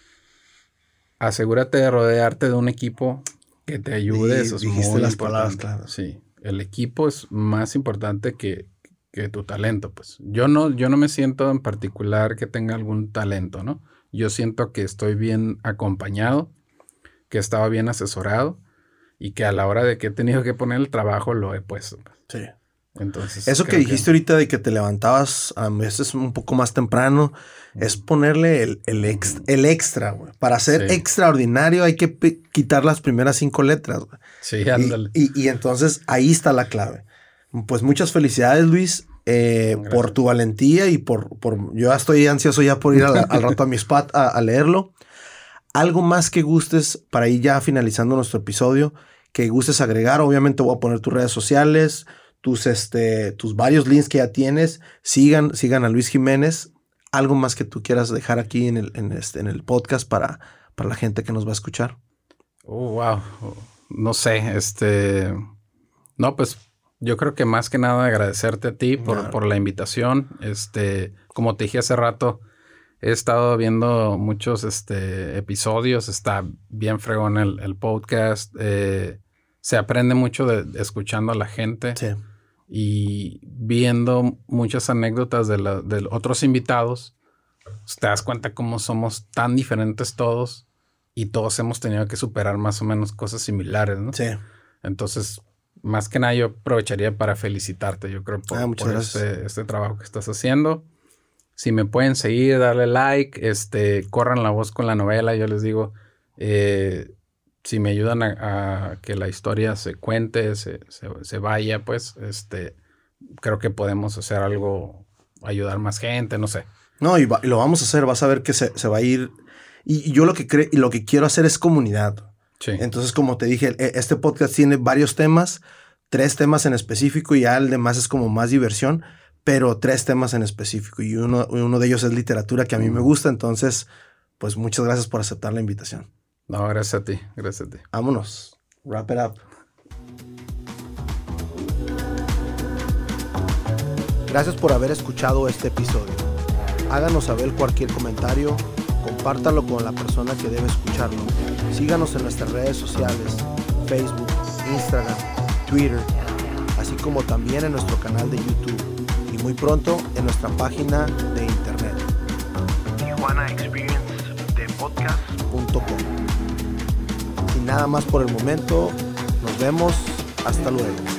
asegúrate de rodearte de un equipo que te ayude. Sí, eso es muy las importante. Palabras, claro. Sí. El equipo es más importante que, que tu talento, pues. Yo no, yo no me siento en particular que tenga algún talento, ¿no? Yo siento que estoy bien acompañado, que he estado bien asesorado y que a la hora de que he tenido que poner el trabajo lo he puesto. Pues. Sí. Entonces, eso que dijiste que... ahorita de que te levantabas a veces un poco más temprano, mm. es ponerle el, el, ex, el extra, güey. Para ser sí. extraordinario hay que p- quitar las primeras cinco letras, güey. Sí, ándale. Y, y, y entonces ahí está la clave. Pues muchas felicidades, Luis, eh, por tu valentía y por, por... Yo ya estoy ansioso ya por ir a la, al rato a mi spot a, a leerlo. Algo más que gustes para ir ya finalizando nuestro episodio, que gustes agregar. Obviamente voy a poner tus redes sociales, tus, este, tus varios links que ya tienes. Sigan, sigan a Luis Jiménez. Algo más que tú quieras dejar aquí en el, en este, en el podcast para, para la gente que nos va a escuchar. Oh, wow. No sé, este... No, pues yo creo que más que nada agradecerte a ti por, claro. por la invitación. Este, como te dije hace rato, he estado viendo muchos este, episodios. Está bien fregón el, el podcast. Eh, se aprende mucho de, de escuchando a la gente. Sí. Y viendo muchas anécdotas de, la, de otros invitados, pues te das cuenta cómo somos tan diferentes todos. Y todos hemos tenido que superar más o menos cosas similares, ¿no? Sí. Entonces, más que nada, yo aprovecharía para felicitarte, yo creo, por, ah, por este, este trabajo que estás haciendo. Si me pueden seguir, darle like, este, corran la voz con la novela, yo les digo, eh, si me ayudan a, a que la historia se cuente, se, se, se vaya, pues, este, creo que podemos hacer algo, ayudar más gente, no sé. No, y, va, y lo vamos a hacer, vas a ver que se, se va a ir. Y, y yo lo que creo y lo que quiero hacer es comunidad. Sí. Entonces, como te dije, este podcast tiene varios temas, tres temas en específico y ya el demás es como más diversión, pero tres temas en específico y uno, uno de ellos es literatura que a mí me gusta. Entonces, pues muchas gracias por aceptar la invitación. No, gracias a ti, gracias a ti. Vámonos. Wrap it up. Gracias por haber escuchado este episodio. Háganos saber cualquier comentario, compártalo con la persona que debe escucharlo. Síganos en nuestras redes sociales, Facebook, Instagram, Twitter, así como también en nuestro canal de YouTube y muy pronto en nuestra página de internet tijuana experience de podcast punto com. Y nada más por el momento, nos vemos, hasta luego.